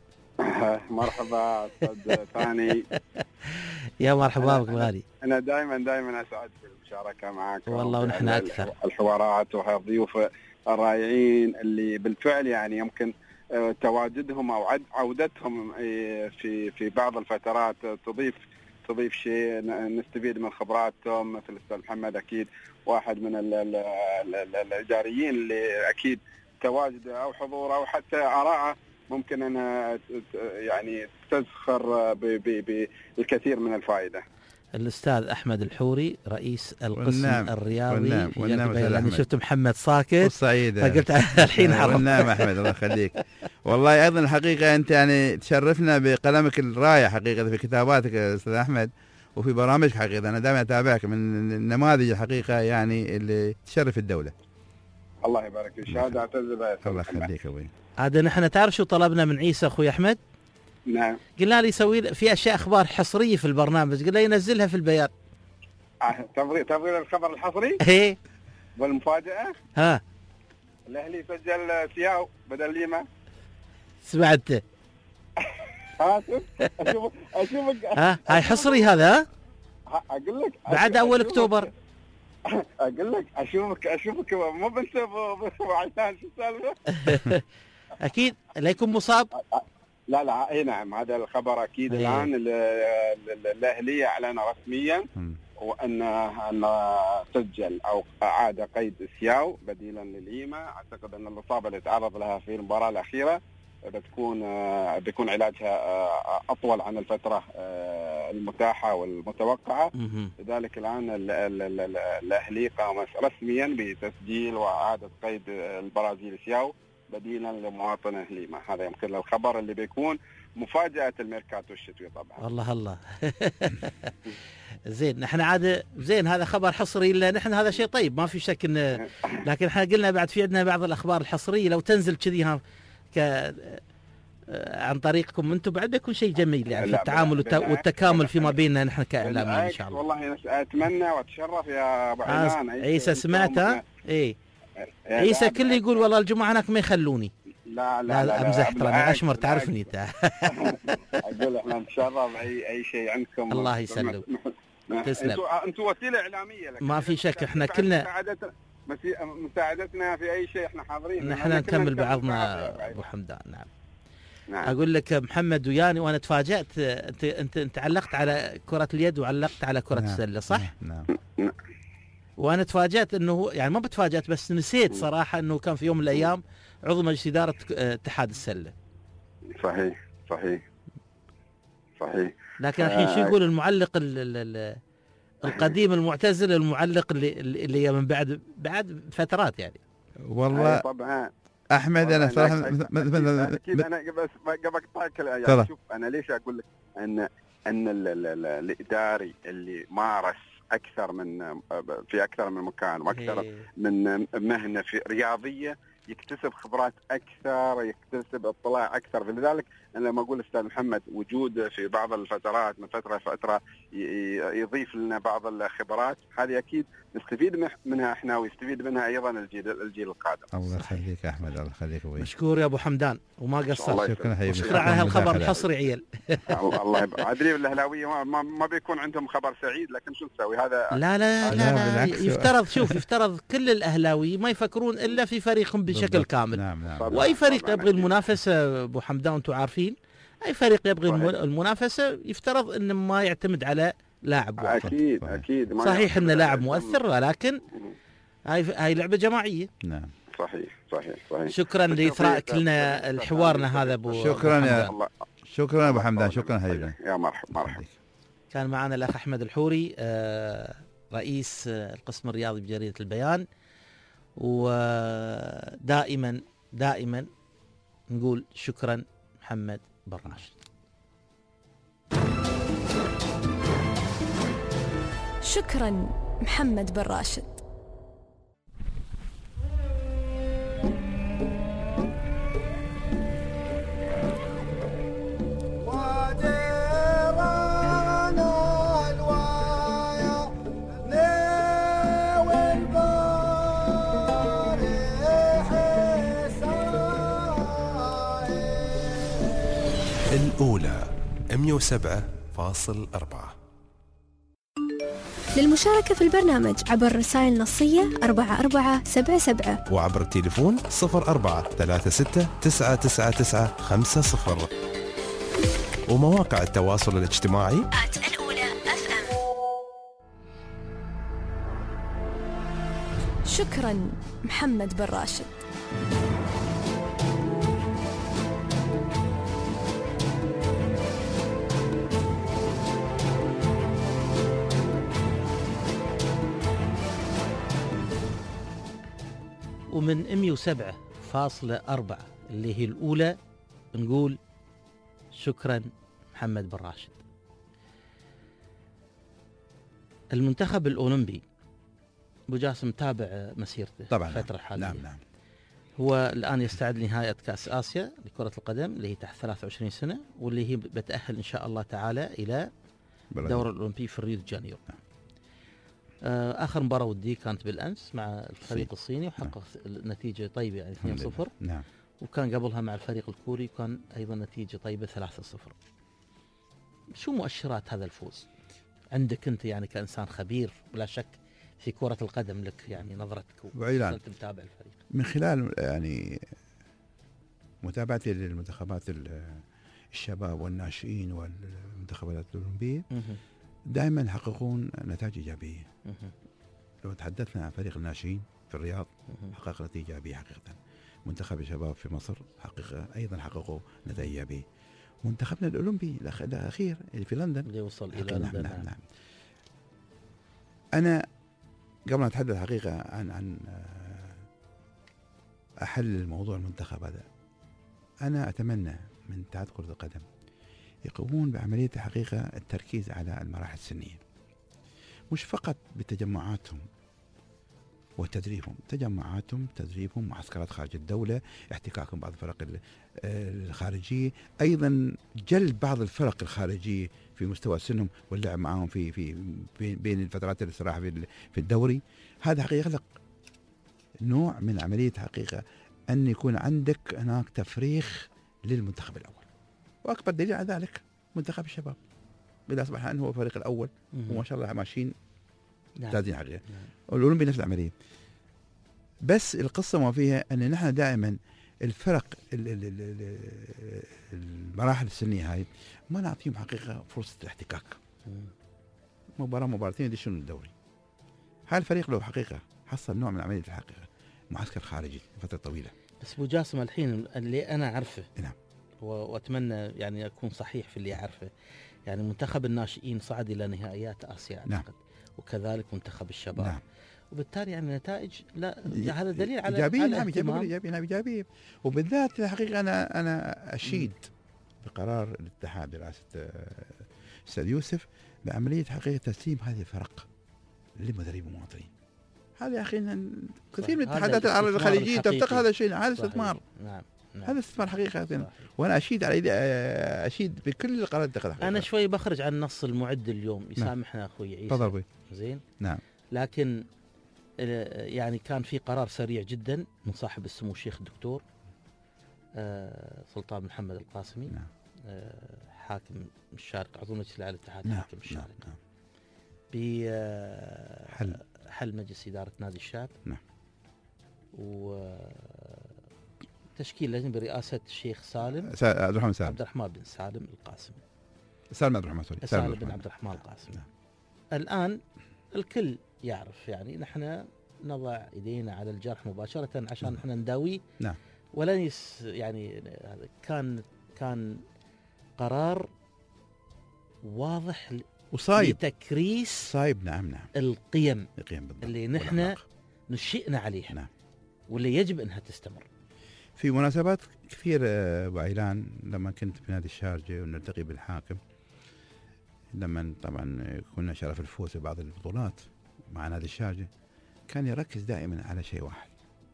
مرحبا استاذ ثاني. يا مرحبا بك الغالي. انا دائما دائما اسعد بالمشاركه معك والله ونحن اكثر. الحوارات وهالضيوف الرائعين اللي بالفعل يعني يمكن تواجدهم او عودتهم في في بعض الفترات تضيف تضيف شيء، نستفيد من خبراتهم. مثل الاستاذ محمد اكيد واحد من ال ال ال الاداريين اللي اكيد تواجده او حضوره او حتى اراءه ممكن أن يعني تزخر بالكثير من الفائدة. الأستاذ أحمد الحوري رئيس القسم والنعم. الرياضي. والنعم. والنعم. يعني شفت محمد ساكت سعيدة فقلت الحين حرف. والنعم أحمد الله يخليك. والله أيضا الحقيقة أنت يعني تشرفنا بقلمك الرائع حقيقة في كتاباتك أستاذ أحمد وفي برامجك حقيقة. أنا دائما أتابعك من النماذج الحقيقة يعني اللي تشرف الدولة. الله يبارك فيك. شهادة اعتز بها. الله يخليك ابوي. عاد نحن تعرف شو طلبنا من عيسى اخوي احمد؟ نعم. قلنا لي يسوي في اشياء اخبار حصريه في البرنامج، قلنا ينزلها في البيان. تبغي تبغي الخبر الحصري؟ ايه. والمفاجأة؟ ها. الاهلي سجل سياو بدل ليما. سمعت؟ ها اشوفك اشوفك. ها هاي حصري هذا ها؟ اقول لك بعد اول اكتوبر. اقول لك اشوفك اشوفك مو بنت عشان شو السالفه. اكيد لا يكون مصاب. لا لا اي نعم هذا الخبر اكيد. أيه. الان الاهلي اعلن رسميا وان ان سجل او اعاد قيد سياو بديلا لليما. اعتقد ان الاصابه اللي تعرض لها في المباراه الاخيره بتكون بيكون علاجها اطول عن الفتره المتاحه والمتوقعه. لذلك الان الاهلي قام رسميا بتسجيل واعاده قيد البرازيلي سياو بديلا لمواطنه ليما. هذا يمكن الخبر اللي بيكون مفاجاه الميركاتو الشتوي طبعا. الله الله. زين نحن عاد زين هذا خبر حصري الا نحن هذا شيء طيب ما في شك انه، لكن احنا قلنا بعد في عندنا بعض الاخبار الحصريه لو تنزل كذي ها ك عن طريقكم انتم بعد بيكون شيء جميل يعني في التعامل والتكامل فيما بيننا نحن كاعلاميين ان شاء الله. والله اتمنى واتشرف يا ابو عيسى. عيسى سمعتها؟ اي عيسى كله يقول والله الجمعه هناك ما يخلوني. لا لا لا امزح ترى اشمر تعرفني انت. اقول احنا نتشرف اي اي شيء عندكم. الله يسلمك. تسلم. انتم وسيله اعلاميه لكن ما في شك احنا كلنا مساعدتنا في اي شيء احنا حاضرين. نحن نكمل بعضنا ابو حمدان. نعم. نعم. اقول لك محمد وياني وانا تفاجأت انت انت انت علقت على كرة اليد وعلقت على كرة نعم. السلة صح؟ نعم. وانا تفاجأت انه يعني ما بتفاجأت بس نسيت صراحة انه كان في يوم من الايام عضو مجلس إدارة اتحاد السلة. صحيح صحيح صحيح. لكن الحين شو يقول المعلق القديم المعتزل المعلق اللي اللي من بعد بعد فترات يعني. والله طبعا احمد انا صراحه اكيد انا بس قبل اقطعك يعني شوف انا ليش اقول لك ان ان الاداري اللي مارس اكثر من في اكثر من مكان واكثر من مهنه في رياضيه، يكتسب خبرات اكثر، يكتسب اطلاع اكثر. فلذلك انا لما اقول استاذ محمد وجوده في بعض الفترات من فتره لفتره يضيف لنا بعض الخبرات، هذه اكيد نستفيد منها احنا ويستفيد منها ايضا الجيل الجيل القادم. الله يخليك يا احمد، الله يخليك ابوي. مشكور يا ابو حمدان وما قصرت. شكرا حبيبي. شكرا على هالخبر الحصري عيل. الله يبارك. ادري الاهلاويه ما, ما بيكون عندهم خبر سعيد، لكن شو نسوي هذا؟ لا لا لا, لا, لا يفترض شوف يفترض كل الاهلاوي ما يفكرون الا في فريقهم بشكل كامل. نعم نعم. واي فريق يبغي المنافسه ابو حمدان وانتم عارفين، اي فريق يبغي المنافسه يفترض انه ما يعتمد على لاعب واحد. اكيد صحيح. اكيد ما صحيح ان لاعب مؤثر، ولكن هاي هاي لعبه جماعيه. نعم صحيح صحيح صحيح. شكرا لاثراءك لنا الحوارنا هذا ابو. شكرا يا شكرا ابو حمدان. شكرا حبيبي. يا مرحبا مرحبا. كان معنا الاخ احمد الحوري رئيس القسم الرياضي بجريده البيان. ودائما دائما نقول شكرا محمد بن راشد. شكرا محمد بن راشد. الأولى مئة وسبعة فاصل أربعة. للمشاركة في البرنامج عبر رسائل نصية أربعة أربعة سبعة سبعة وعبر التليفون صفر أربعة ثلاثة ستة تسعة تسعة تسعة خمسة صفر ومواقع التواصل الاجتماعي الأولى أف أم. شكرا محمد بن راشد. ومن مئة وسبعة فاصلة أربعة اللي هي الأولى نقول شكرا محمد بن راشد. المنتخب الأولمبي أبو جاسم تابع مسيرته طبعا الفترة الحالية. نعم نعم. هو الآن يستعد لنهاية كأس آسيا لكرة القدم اللي هي تحت ثلاثة وعشرين سنة، واللي هي بتأهل إن شاء الله تعالى إلى الدورة الأولمبية في ريو دي جانيرو. نعم. آخر مباراة ودية كانت بالأمس مع الفريق سي. الصيني وحقق نعم. نتيجة طيبة يعني اثنين صفر. نعم. وكان قبلها مع الفريق الكوري وكان أيضا نتيجة طيبة ثلاثة صفر. شو مؤشرات هذا الفوز عندك أنت يعني كإنسان خبير بلا شك في كرة القدم، لك يعني نظرتك وأنت متابع الفريق من خلال يعني متابعتي للمنتخبات الشباب والناشئين والمنتخبات الأولمبية دائما يحققون نتائج إيجابية. لو تحدثنا عن فريق الناشئين في الرياض حقق نتيجة إيجابية حقيقة. منتخب الشباب في مصر حقق أيضا حققوا نتائج إيجابية. منتخبنا الأولمبي الأخير اللي في لندن اللي وصل إلى نعم نعم, نعم. أنا قبل ما أتحدث حقيقة عن عن أحل الموضوع المنتخب هذا، أنا أتمنى من اتحاد كرة القدم يقومون بعملية حقيقة التركيز على المراحل السنية، مش فقط بتجمعاتهم وتدريبهم، تجمعاتهم تدريبهم معسكرات خارج الدولة، احتكاكهم بعض الفرق الخارجية، أيضا جلب بعض الفرق الخارجية في مستوى سنهم واللعب معهم في في بين الفترات الاستراحة في في الدوري. هذا حقيقة يخلق نوع من عملية حقيقة أن يكون عندك هناك تفريخ للمنتخب الأول. واكبر دليل على ذلك منتخب الشباب اللي اصبح انه هو الفريق الاول وما شاء الله ماشيين ممتازين حقيقه. الاولمبي نفس العمليه، بس القصه ما فيها ان نحن دائما الفرق المراحل السنيه هاي ما نعطيهم حقيقه فرصه الاحتكاك. مباراه مباراتين يدشون الدوري. هاي الفريق لو حقيقه حصل نوع من عمليه الحقيقه معسكر خارجي فتره طويله. بس ابو جاسم الحين اللي انا اعرفه نعم واتمنى يعني اكون صحيح في اللي اعرفه، يعني منتخب الناشئين صعد الى نهائيات اسيا اعتقد. نعم. وكذلك منتخب الشباب. نعم. وبالتالي يعني نتائج لا هذا دليل على ايجابيه. نعم ايجابيه نعم ايجابيه. وبالذات الحقيقه انا انا اشيد بقرار الاتحاد برئاسه استاذ يوسف بعمليه حقيقه تسليم هذه الفرق لمدربين ومواطنين. هذا يا اخي إن كثير من هذا الاتحادات العربية الاستثمار الخليجيه الحقيقي. تفتقد هذا الشيء، هذا صحيح. استثمار، نعم نعم. هذا استثمار حقيقه. صحيح. وانا اشيد على اشيد بكل القرارات اتخذها. انا شوي بخرج عن نص المعد اليوم، يسامحنا اخوي عيسى. تفضل ابوي. زين. نعم. لكن آه، يعني كان في قرار سريع جدا من صاحب السمو الشيخ الدكتور آه، سلطان بن محمد القاسمي. نعم. آه، حاكم الشارقة، عضو مجلس العالي للاتحاد، نعم. حاكم الشارقة. نعم. بحل حل حل مجلس إدارة نادي الشاب. نعم. وتشكيل لجنة برئاسة الشيخ سالم سا- عبد الرحمن سالم عبد الرحمن بن سالم القاسمي. سالم عبد الرحمن سوري سالم بن عبد الرحمن القاسمي. نعم. الآن الكل يعرف، يعني نحن نضع ايدينا على الجرح مباشرة عشان نعم. نحن نداويه. نعم. ولن يس يعني هذا كان كان قرار واضح وصايب لتكريس صايب. نعم نعم. القيم القيم بالضبط اللي نحن والأخلاق. نشئنا عليها. نعم. واللي يجب انها تستمر. في مناسبات كثيرة ابو عيلان لما كنت بنادي الشارجة ونلتقي بالحاكم، لما طبعا كنا شرف الفوز في بعض البطولات مع نادي الشارجة، كان يركز دائما على شيء واحد: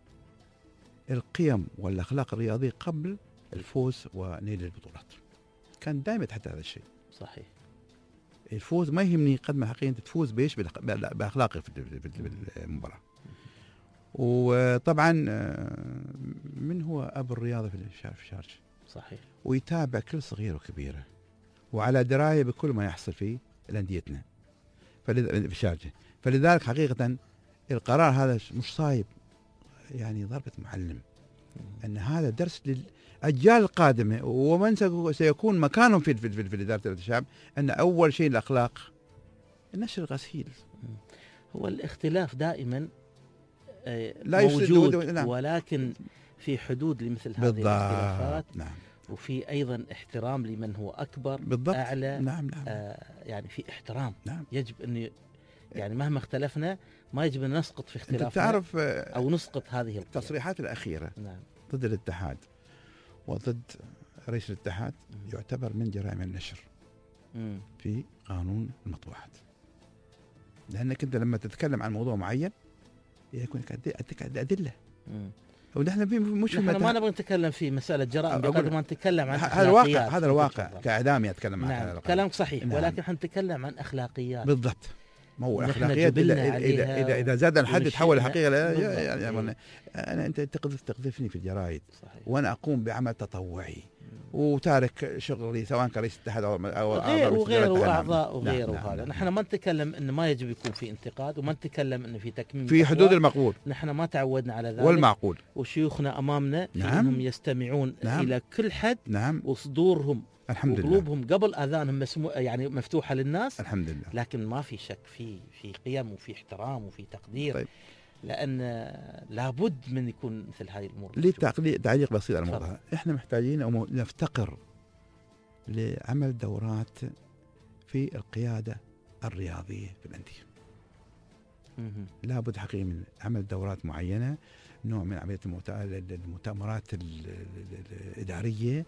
القيم والاخلاق الرياضية قبل الفوز ونيل البطولات. كان دائما تحت هذا الشيء. صحيح. الفوز ما يهمني قد ما حقيقة انت تفوز بايش؟ بالأخ- باخلاقك في في المباراة. وطبعا من هو ابو الرياضة في الشارجة؟ صحيح. ويتابع كل صغيرة وكبيرة، وعلى دراية بكل ما يحصل في أنديتنا فلذ... في الشارجة. فلذلك حقيقة القرار هذا مش صايب، يعني ضربة معلم، أن هذا درس للأجيال القادمة ومن سيكون مكانهم في في, في, في إدارة الشعب، أن أول شيء الأخلاق، النشر الغسيل. هو الاختلاف دائما لا موجود، نعم. ولكن في حدود لمثل هذه بالضبط. الاختلافات. نعم. وفي ايضا احترام لمن هو اكبر بالضبط. اعلى. نعم نعم. آه يعني في احترام. نعم. يجب ان يعني مهما اختلفنا ما يجب ان نسقط في اختلافنا. انت تعرف او نسقط هذه القيم. التصريحات الاخيره نعم. ضد الاتحاد وضد رئيس الاتحاد مم. يعتبر من جرائم النشر مم. في قانون المطبوعات، لانك انت لما تتكلم عن موضوع معين يكون عندك ادله. مم. ونحن في مش نحن ما نبغى نتكلم في مسألة جرائم أقول- بقدر ما نتكلم عن هذا الواقع، أخلاقيات. هذا الواقع كاعلامي اتكلم عن نعم هذا كلامك صحيح. نعم. ولكن حنتكلم عن اخلاقيات. بالضبط. ما هو نحن الاخلاقيات جبلنا اذا اذا عليها اذا, إذا زاد الحد ونشئنا- تحول حقيقه لا بالضبط. يعني, يعني إيه. انا انت تقذف تقذفني في الجرايد صحيح. وانا اقوم بعمل تطوعي وتارك شغلي سواء كرئيس اتحاد او او غير وغير واعضاء نعم. وغيره. نعم. وهذا نعم. نحن ما نتكلم انه ما يجب يكون في انتقاد، وما نتكلم انه في تكميم في حدود الأقوال. المقبول نحن ما تعودنا على ذلك، والمعقول. وشيوخنا امامنا في نعم. انهم يستمعون نعم. الى كل حد، نعم وصدورهم الحمد لله وقلوبهم قبل اذانهم مسمو يعني مفتوحه للناس. الحمد لله. لكن ما في شك في في قيم وفي احترام وفي تقدير. طيب. لان لابد من يكون مثل هذه الامور. لي تعليق تعليق بسيط على الموضوع. تفضل. احنا محتاجين او نفتقر لعمل دورات في القياده الرياضيه في الانديه. مهم. لابد حقيقي من عمل دورات معينه، نوع من عمليه المؤت- المؤتمرات ال- ال- الاداريه.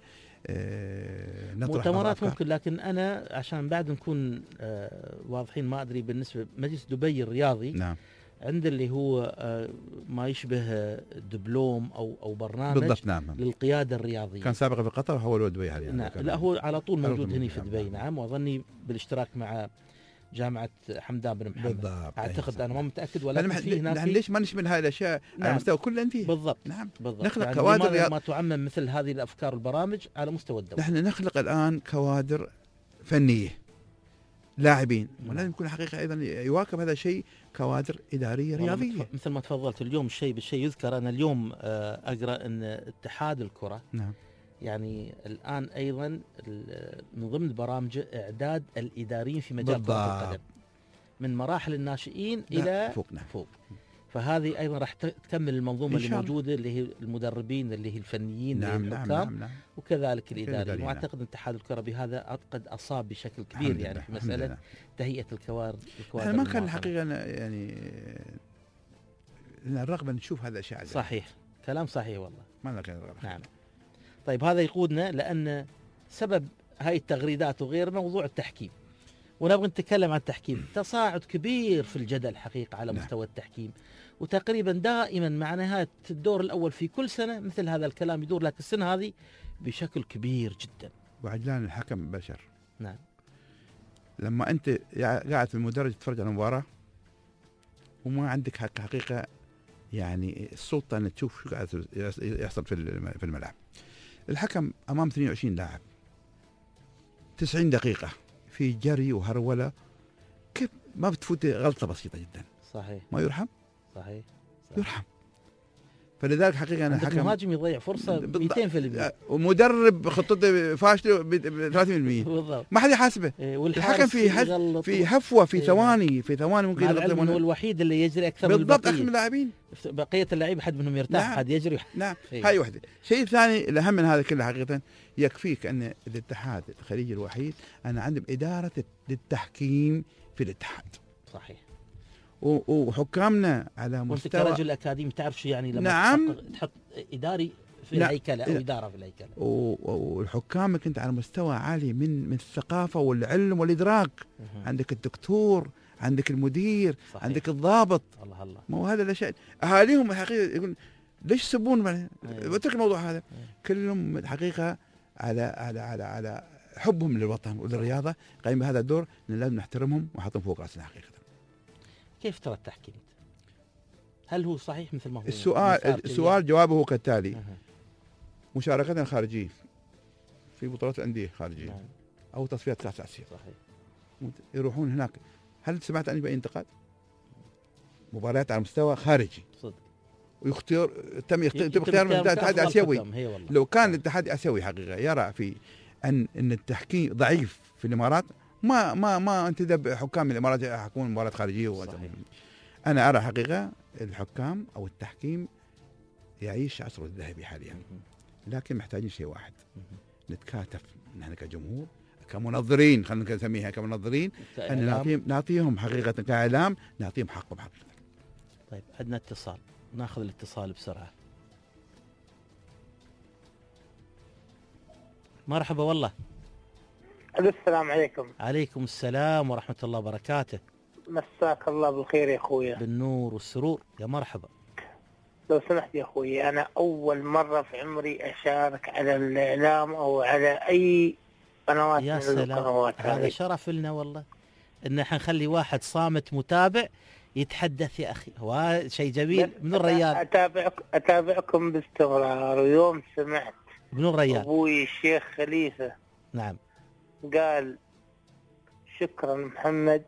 آه، نطرح بعض مؤتمرات الأفكار. ممكن، لكن انا عشان بعد نكون آه واضحين، ما ادري بالنسبه مجلس دبي الرياضي نعم عند اللي هو آه ما يشبه آه، دبلوم او او برنامج بالضبط. نعم للقياده الرياضيه. كان سابقا في قطر وحولوا دبي حاليا. نعم. كان- لا هو على طول على موجود طول هنا في موجود. دبي. نعم. واظني بالاشتراك مع جامعه حمدان بن محمد. بالضبط. اعتقد، انا ما متاكد، ولكن ولكن في هناك نحن ليش ما نشمل هاي الاشياء نعم. على مستوى كل الانديه؟ بالضبط. نعم بالضبط. نخلق يعني كوادر لماذا رياض- ما تعمم مثل هذه الافكار والبرامج على مستوى الدوله؟ نحن نخلق الان كوادر فنيه لاعبين، ولازم يكون حقيقه ايضا يواكب هذا الشيء كوادر اداريه والله رياضيه. متف- مثل ما تفضلت اليوم الشيء بالشيء يذكر. انا اليوم آه، اقرا ان اتحاد الكره نعم يعني الان ايضا ال- من ضمن برامجه اعداد الاداريين في مجال كره بالضبط. القدم من مراحل الناشئين لا، الى فوق. نعم فوق. فهذه ايضا راح ت- تكمل المنظومه إن اللي شاء الله. موجوده، اللي هي المدربين، اللي هي الفنيين، نعم اللي هي نعم الحكام، نعم, نعم. وكذلك الاداريين. الإداريين، واعتقد ان اتحاد الكره بهذا قد اصاب بشكل كبير الحمد يعني لله، في الحمد مساله لله. تهيئه الكوادر. الكوادر احنا ما كان المعاصرة. الحقيقه أنا يعني لنا الرغبه نشوف هذا الشيء. صحيح. كلام صحيح والله. ما لنا كان الرغبه. نعم. طيب هذا يقودنا لأن سبب هاي التغريدات وغير موضوع التحكيم. ونبغى نتكلم عن التحكيم. تصاعد كبير في الجدل حقيقة على نعم. مستوى التحكيم، وتقريبا دائما مع نهاية الدور الأول في كل سنة مثل هذا الكلام يدور، لكن السنة هذه بشكل كبير جدا. وعجلان الحكم بشر. نعم. لما انت قاعد في المدرج تتفرج على المباراه وما عندك حق حقيقه يعني السلطه ان تشوف شو قاعد يحصل في في الملعب. الحكم امام اثنين وعشرين لاعب تسعين دقيقه في جري وهروله، كيف ما بتفوت غلطه بسيطه جدا؟ صحيح. ما يرحم؟ صحيح. صحيح. يرحم. فلذلك حقيقه انا حكم مهاجم يضيع فرصه مئتين بالمئة، ومدرب خطته فاشله ب ثلاثين بالمئة بالضبط، ما حد يحاسبه. إيه، الحكم في حد في هفوه في ثواني إيه. في ثواني ممكن يغلط. هو الوحيد اللي يجري اكثر من بالضبط اكثر من اللاعبين. بقيه اللاعبين حد منهم يرتاح، نعم. حد يجري. نعم. إيه. هاي وحده. شيء ثاني الاهم من هذا كله حقيقه، يكفيك ان الاتحاد الخليجي الوحيد انا عندهم اداره للتحكيم في الاتحاد. صحيح. وحكامنا على مستوى، وانت كرجل اكاديمي تعرف شو يعني لما نعم. تحط اداري في نعم. الهيكله او اداره في الهيكله. والحكام كنت على مستوى عالي من من الثقافه والعلم والادراك. مه. عندك الدكتور، عندك المدير، صحيح. عندك الضابط. الله الله. ما هو هذا الاشياء اهاليهم الحقيقه يقول ليش يسبون؟ اترك الموضوع هذا. أيه. كلهم الحقيقه على على على على حبهم للوطن وللرياضه قايم بهذا الدور، لازم نحترمهم ونحطهم فوق راسنا حقيقه. كيف ترى التحكيم؟ هل هو صحيح مثل ما هو؟ السؤال السؤال جوابه كالتالي. أه. مشاركتنا الخارجيه في بطولات الانديه خارجيه. نعم. او تصفيات كاس اسيا. صحيح. يروحون هناك، هل سمعت عني باي انتقاد؟ مباريات على مستوى خارجي. صدق. ويختار تم اختيار من الاتحاد الاسيوي. لو كان الاتحاد الاسيوي حقيقه يرى في ان ان التحكيم ضعيف في الامارات، ما ما ما انتدب حكام الامارات يحكمون مباريات خارجيه. انا ارى حقيقه الحكام او التحكيم يعيش عصره الذهبي حاليا، لكن محتاجين شيء واحد، نتكاتف نحن كجمهور كمنظرين، خلينا نسميها كمنظرين، ان نعطيهم نعطيهم حقيقه كاعلام نعطيهم حقهم حقيقه. طيب عندنا اتصال، ناخذ الاتصال بسرعه. مرحبا والله. السلام عليكم. عليكم السلام ورحمة الله وبركاته. مساك الله بالخير يا أخويا. بالنور والسرور، يا مرحبا. لو سمحت يا أخوي، أنا أول مرة في عمري أشارك على الإعلام أو على أي قنوات يا من سلام. القنوات. هذا شرف لنا والله إن حنخلي واحد صامت متابع يتحدث يا أخي، هو شيء جميل. من الرياض أتابعك أتابعكم باستمرار، ويوم سمعت من الرياض أبوي الشيخ خليفة نعم قال شكرا محمد،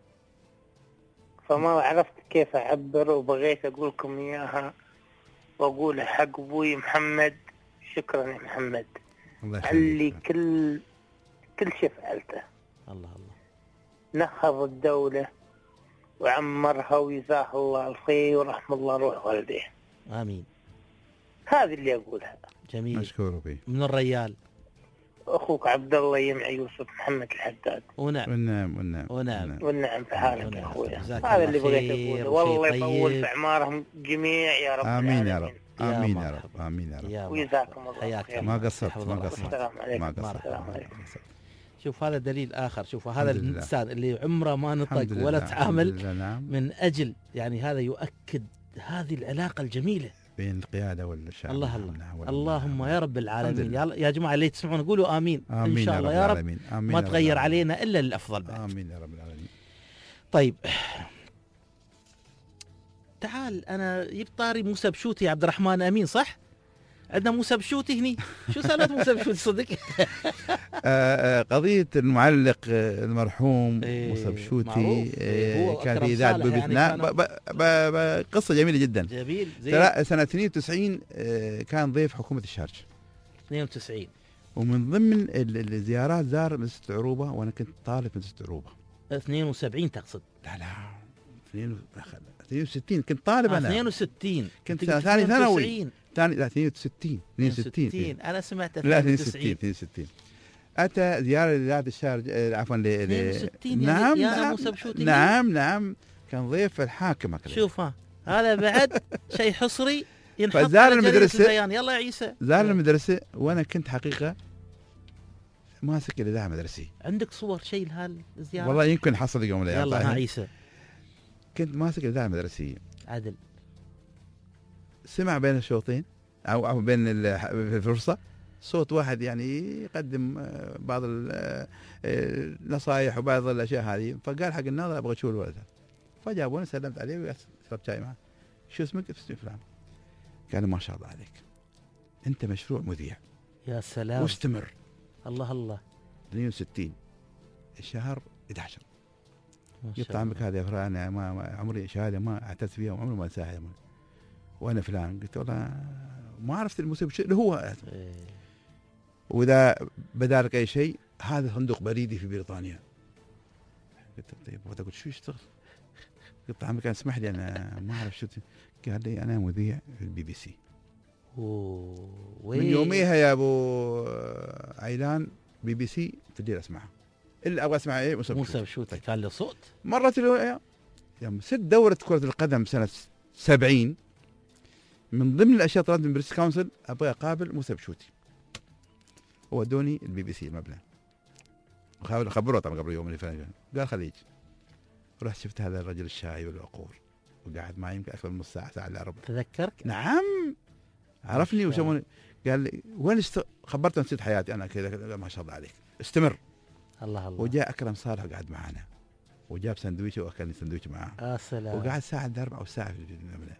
فما عرفت كيف أعبر وبغيت أقولكم إياها وأقول حق أبوي محمد شكرا يا محمد علي كل كل شيء فعلته. الله الله. نهض الدولة وعمرها وجزاه الله الخير ورحم الله روح والديه. آمين. هذه اللي أقولها. جميل. مشكور بي. من الريال أخوك عبد الله يمعي يوسف محمد الحداد. ونعم ونعم ونعم ونعم ونعم في حالك يا أخوي. هذا اللي بغيت أقوله، والله يطول في أعمارهم جميع يا رب. آمين يا رب. آمين يا رب. آمين يا رب. وجزاكم الله خير. ما قصرت ما قصرت. السلام عليكم. ما قصرت. شوف هذا دليل آخر، شوف هذا الإنسان اللي عمره ما نطق ولا تعامل نعم. من أجل يعني هذا يؤكد هذه العلاقة الجميلة بين القيادة والشعب. الله الله. اللهم يا رب العالمين. يا جماعة اللي تسمعون قولوا آمين. آمين إن شاء الله يا رب. آمين. ما تغير علينا إلا للأفضل بعد. آمين يا رب العالمين. طيب تعال أنا جبت طاري موسى بشوتي يا عبد الرحمن أمين، صح؟ عندنا موسى بشوتي هني، شو سالفة موسى بشوتي صدق؟ قضية المعلق المرحوم إيه موسى بشوتي إيه كان في إذاعة بوبتنا يعني قصة جميلة جدا. جميل. سنة اثنين وتسعين كان ضيف حكومة الشارجة. اثنين وتسعين. ومن ضمن الزيارات زار مدرسة عروبة، وأنا كنت طالب في مدرسة عروبة. اثنين وسبعين تقصد؟ لا لا اثنين وستين كنت طالب. أنا اثنين وستين كنت سنة ثاني ثانوي. ثاني لا اثنين وستين اثنين وستين أنا سمعت لا اثنين وستين اثنين وستين أتى زيارة لإذاعة الشارجة عفوا ل اثنين وستين نعم نعم نعم نعم كان ضيف الحاكم كذا. شوف هذا بعد شيء حصري ينحط على المدرسة. يلا يا عيسى زار المدرسة، وأنا كنت حقيقة ماسك الاذاعه المدرسيه. عندك صور شيء لهالزياره؟ والله يمكن حصل يوم من الايام. يلا ها عيسى. كنت ماسك الاذاعه المدرسيه. عدل. سمع بين الشوطين او او بين الفرصه صوت واحد يعني يقدم بعض النصائح وبعض الاشياء هذه، فقال حق الناظر ابغى اشوف الولد. فجابوني سلمت عليه وشربت شاي معه. شو اسمك؟ اسمي فلان. قال ما شاء الله عليك، انت مشروع مذيع. يا سلام. واستمر. الله الله. اثنين وستين الشهر أحد عشر. يطلع عمك هذا يا فلان، انا ما عمري شهاده ما اعتز فيها وعمري ما انساها. وانا فلان قلت والله ما عرفت المسبب شيء اللي هو إيه. واذا بدا لك اي شيء هذا صندوق بريدي في بريطانيا. قلت طيب وقلت شو يشتغل؟ قلت عمي كان اسمح لي انا ما اعرف شو. قال لي انا مذيع في البي بي سي. اوه من يوميها يا ابو عيلان بي بي سي في الليل اسمعها. اللي ابغى اسمع ايه؟ موسى بشوتي. كان له صوت. مرت يوم ست دوره كره القدم سنه سبعين، من ضمن الاشياء طلبت من بريتش كونسل ابغى اقابل موسى بشوتي. ودوني البي بي سي المبنى. وحاول خبروه طبعا قبل يوم اللي فات. قال خليج. رحت شفت هذا الرجل الشاي والوقور وقعد معي يمكن اكثر من نص ساعه ساعه الا ربع. تذكرك؟ نعم. عرفني وشموني. قال لي وين است... خبرته نسيت حياتي انا كذا. ما شاء الله عليك استمر. الله الله. وجاء اكرم صالح وقعد معنا وجاب سندويشه واكلني سندويشه معاه. يا سلام. وقعد ساعه الا ربع او ساعه في المبنى.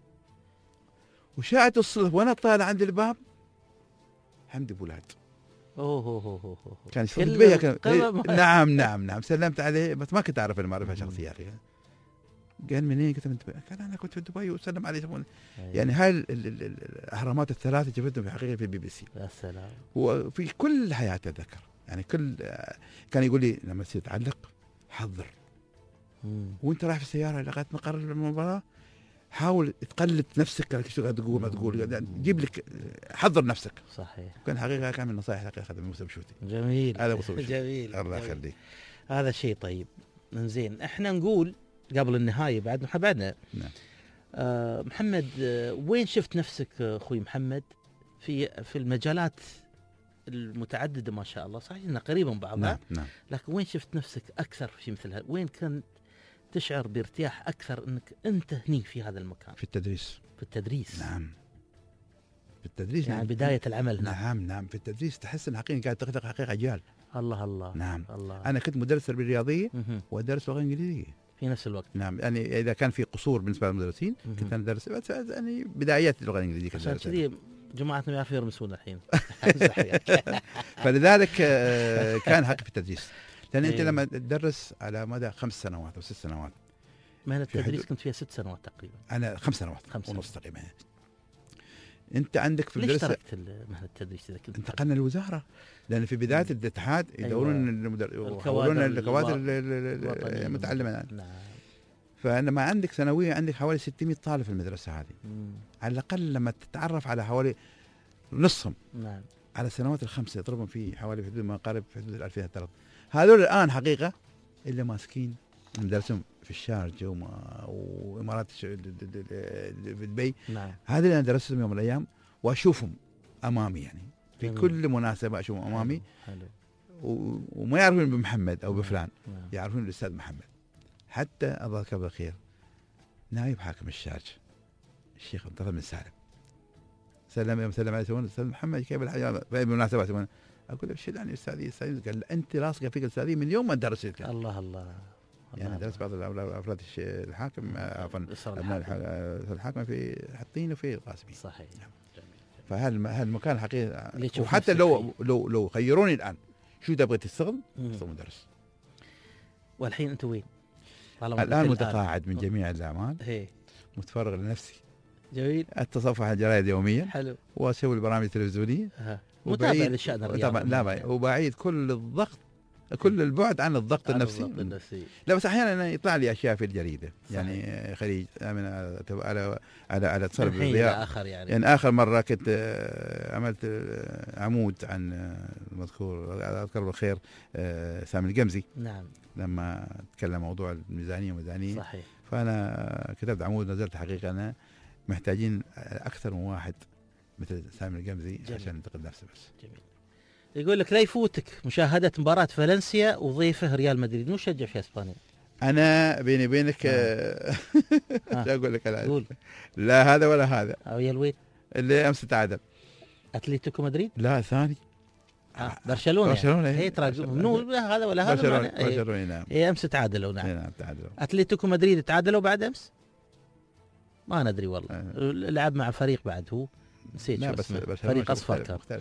وشاءت الصدف وانا طالع عند الباب حمدي بولاد. اوه اوه اوه اوه كان يشوف بيا كان إيه؟ نعم نعم نعم. سلمت عليه بس ما كنت اعرف المعرفه شخصيه اخي. قال منين؟ قلت من دبي. قال انا كنت في دبي وسلم علي. أيوة. يعني هاي الاهرامات الثلاثه شفتهم في حقيقه في البي بي سي. يا سلام. وفي كل حياتي اتذكر يعني كل كان يقول لي لما تصير تعلق حضر. مم. وانت رايح في السياره لغايه مقر المباراه حاول تقلد نفسك شو تقول ما تقول. جيب لك حضر نفسك. صحيح. كان حقيقه كان من النصائح اللي اخذها من موسى بشوتي. جميل. هذا موسى بشوتي. جميل. الله يخليك. هذا شيء طيب. زين احنا نقول قبل النهايه بعد ما بعدنا. نعم. آه محمد، آه وين شفت نفسك اخوي محمد في في المجالات المتعدده ما شاء الله؟ صحيح انها قريبه من بعضها. نعم نعم. لكن وين شفت نفسك اكثر في مثل هذا؟ وين كنت تشعر بارتياح اكثر انك انت هني في هذا المكان؟ في التدريس. في التدريس. نعم. في التدريس. يعني نعم. بدايه العمل هنا. نعم نعم. في التدريس تحس ان حقيقه قاعد تخلق حقيقه اجيال. الله الله. نعم. الله. انا كنت مدرس تربيه رياضيه وادرس لغه انجليزيه في نفس الوقت. نعم. يعني اذا كان في قصور بالنسبه للمدرسين كنت انا ادرس بس يعني بدايات اللغه الانجليزيه كنت عشان كذي جماعتنا يعرفوا يرمسون الحين. فلذلك كان حق في التدريس. لان انت لما تدرس على مدى خمس سنوات او ست سنوات. مهنه التدريس كنت فيها ست سنوات تقريبا. انا خمس سنوات خمس ونص تقريبا. انت عندك في ليش تركت مهنه التدريس اذا كنت؟ انتقلنا للوزاره لان في بدايه الاتحاد يدورون المدر... يحولون الكوادر المتعلمه. نعم. فلما عندك سنويا عندك حوالي ستمائة طالب في المدرسه هذه. مم. على الاقل لما تتعرف على حوالي نصهم. نعم. على السنوات الخمسه يضربهم في حوالي في حدود ما قارب في حدود ألفين وثلاثة. هذول الان حقيقه اللي ماسكين مدرسهم في الشارجه وامارات في دبي. نعم. هذا اللي انا درستهم يوم من الايام واشوفهم امامي يعني في جميل. كل مناسبه اشوفهم امامي. حلو. و... وما يعرفون بمحمد او بفلان. نعم. يعرفون الاستاذ محمد. حتى الله يذكره بالخير نائب حاكم الشارجه الشيخ عبد الله بن سالم سلم يوم سلم عليه يقول الاستاذ محمد كيف الحياه في المناسبات. اقول له ايش يعني استاذي استاذي؟ قال انت لاصقه فيك الاستاذيه من يوم ما درست. الله الله. يعني درس بعض افراد الحاكم عفوا الحاكم في حطينه في القاسمي. صحيح. فهذا المكان حقيقي. وحتى لو لو لو خيروني الان شو تبغى تشتغل؟ اشتغل مدرس. والحين انت وين؟ الان متقاعد من جميع الاعمال. هي. متفرغ لنفسي. جميل. التصفح على الجرائد يوميا. حلو. واسوي البرامج التلفزيونيه. متابع للشأن الرياضي. طبعا لا وبعيد كل الضغط كل البعد عن الضغط عن النفسي. الضغط النفسي. لا بس احيانا يطلع لي اشياء في الجريده. صحيح. يعني خليج على على على على اتصال بالضياء اخر يعني. يعني اخر مره كنت عملت عمود عن المذكور اذكر بالخير سامي القمزي. نعم. لما تكلم موضوع الميزانيه والميزانيه. صحيح. فانا كتبت عمود نزلت حقيقه انا محتاجين اكثر من واحد مثل سامي القمزي عشان ينتقد نفسه بس. جميل. يقول لك لا يفوتك مشاهدة مباراة فالنسيا وضيفه ريال مدريد، مو شجع في اسبانيا. انا بيني بينك شو اقول لك انا؟ لا هذا ولا هذا. ويا الوين؟ اللي امس تعادل. اتلتيكو مدريد؟ لا ثاني. آه برشلونه. برشلونه هي ترى مو هذا ولا هذا. برشلونه برشلونه نعم. هي امس تعادلوا. نعم نعم تعادلوا. اتلتيكو مدريد تعادلوا بعد امس؟ ما ندري والله. آه. لعب مع فريق بعد هو نسيت شو اسمه، فريق اصفر كان.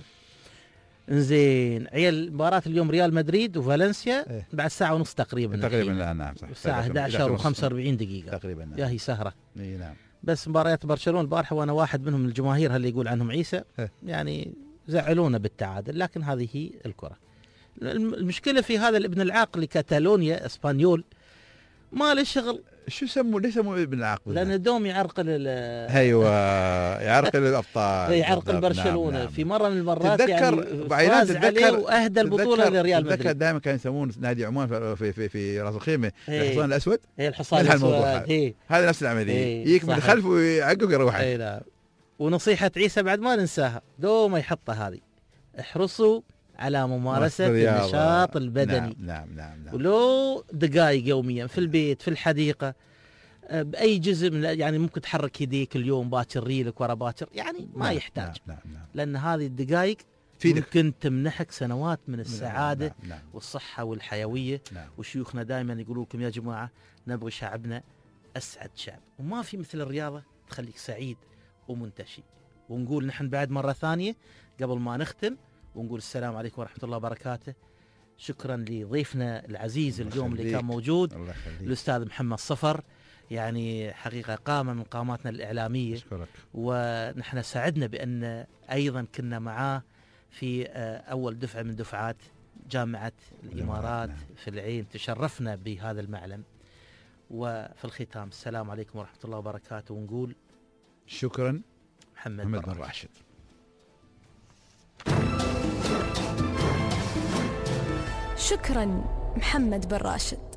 انزين عيال مباراة اليوم ريال مدريد وفالنسيا إيه؟ بعد ساعة ونص تقريبا. تقريبا لا نعم صح. الساعة أحد عشر وخمسة وأربعين دقيقة تقريبا. نعم. يا هي سهرة. اي نعم. بس مباريات برشلونة البارحة وانا واحد منهم الجماهير اللي يقول عنهم عيسى إيه؟ يعني زعلونا بالتعادل، لكن هذه هي الكرة. المشكلة في هذا الابن العاق لكاتالونيا اسبانيول ما له شغل. شو يسموه ليش يسموه ابن العاق؟ لأن دوم يعرقل ايوه يعرقل الابطال يعرقل برشلونه. نعم نعم. في مره من المرات يعني فاز عليه واهدى البطوله لريال مدريد. تذكر دائما كانوا يسمون نادي عمان في في في راس الخيمه الحصان الاسود. هي الحصان الاسود هذا نفس العمليه، يجيك من الخلف ويعقق يروح. اي نعم. ونصيحه عيسى بعد ما ننساها دوم يحطها هذه، احرصوا على ممارسة النشاط البدني. نعم نعم نعم, نعم. ولو دقائق يوميا في البيت في الحديقة بأي جزء من يعني ممكن تحرك يديك اليوم باكر ريلك ورا باكر يعني ما نعم يحتاج. نعم نعم نعم. لأن هذه الدقائق ممكن تمنحك سنوات من السعادة نعم نعم. والصحة والحيوية. نعم. وشيوخنا دائما يقولوا لكم يا جماعة نبغي شعبنا أسعد شعب، وما في مثل الرياضة تخليك سعيد ومنتشي. ونقول نحن بعد مرة ثانية قبل ما نختم ونقول السلام عليكم ورحمة الله وبركاته. شكرا لضيفنا العزيز اليوم اللي كان موجود الأستاذ محمد صفر، يعني حقيقة قامة من قاماتنا الإعلامية. أشكرك. ونحن سعدنا بأن أيضا كنا معاه في أول دفعة من دفعات جامعة الإمارات نعم. في العين. تشرفنا بهذا المعلم. وفي الختام السلام عليكم ورحمة الله وبركاته، ونقول شكرا محمد, محمد بن راشد. شكرا محمد بن راشد.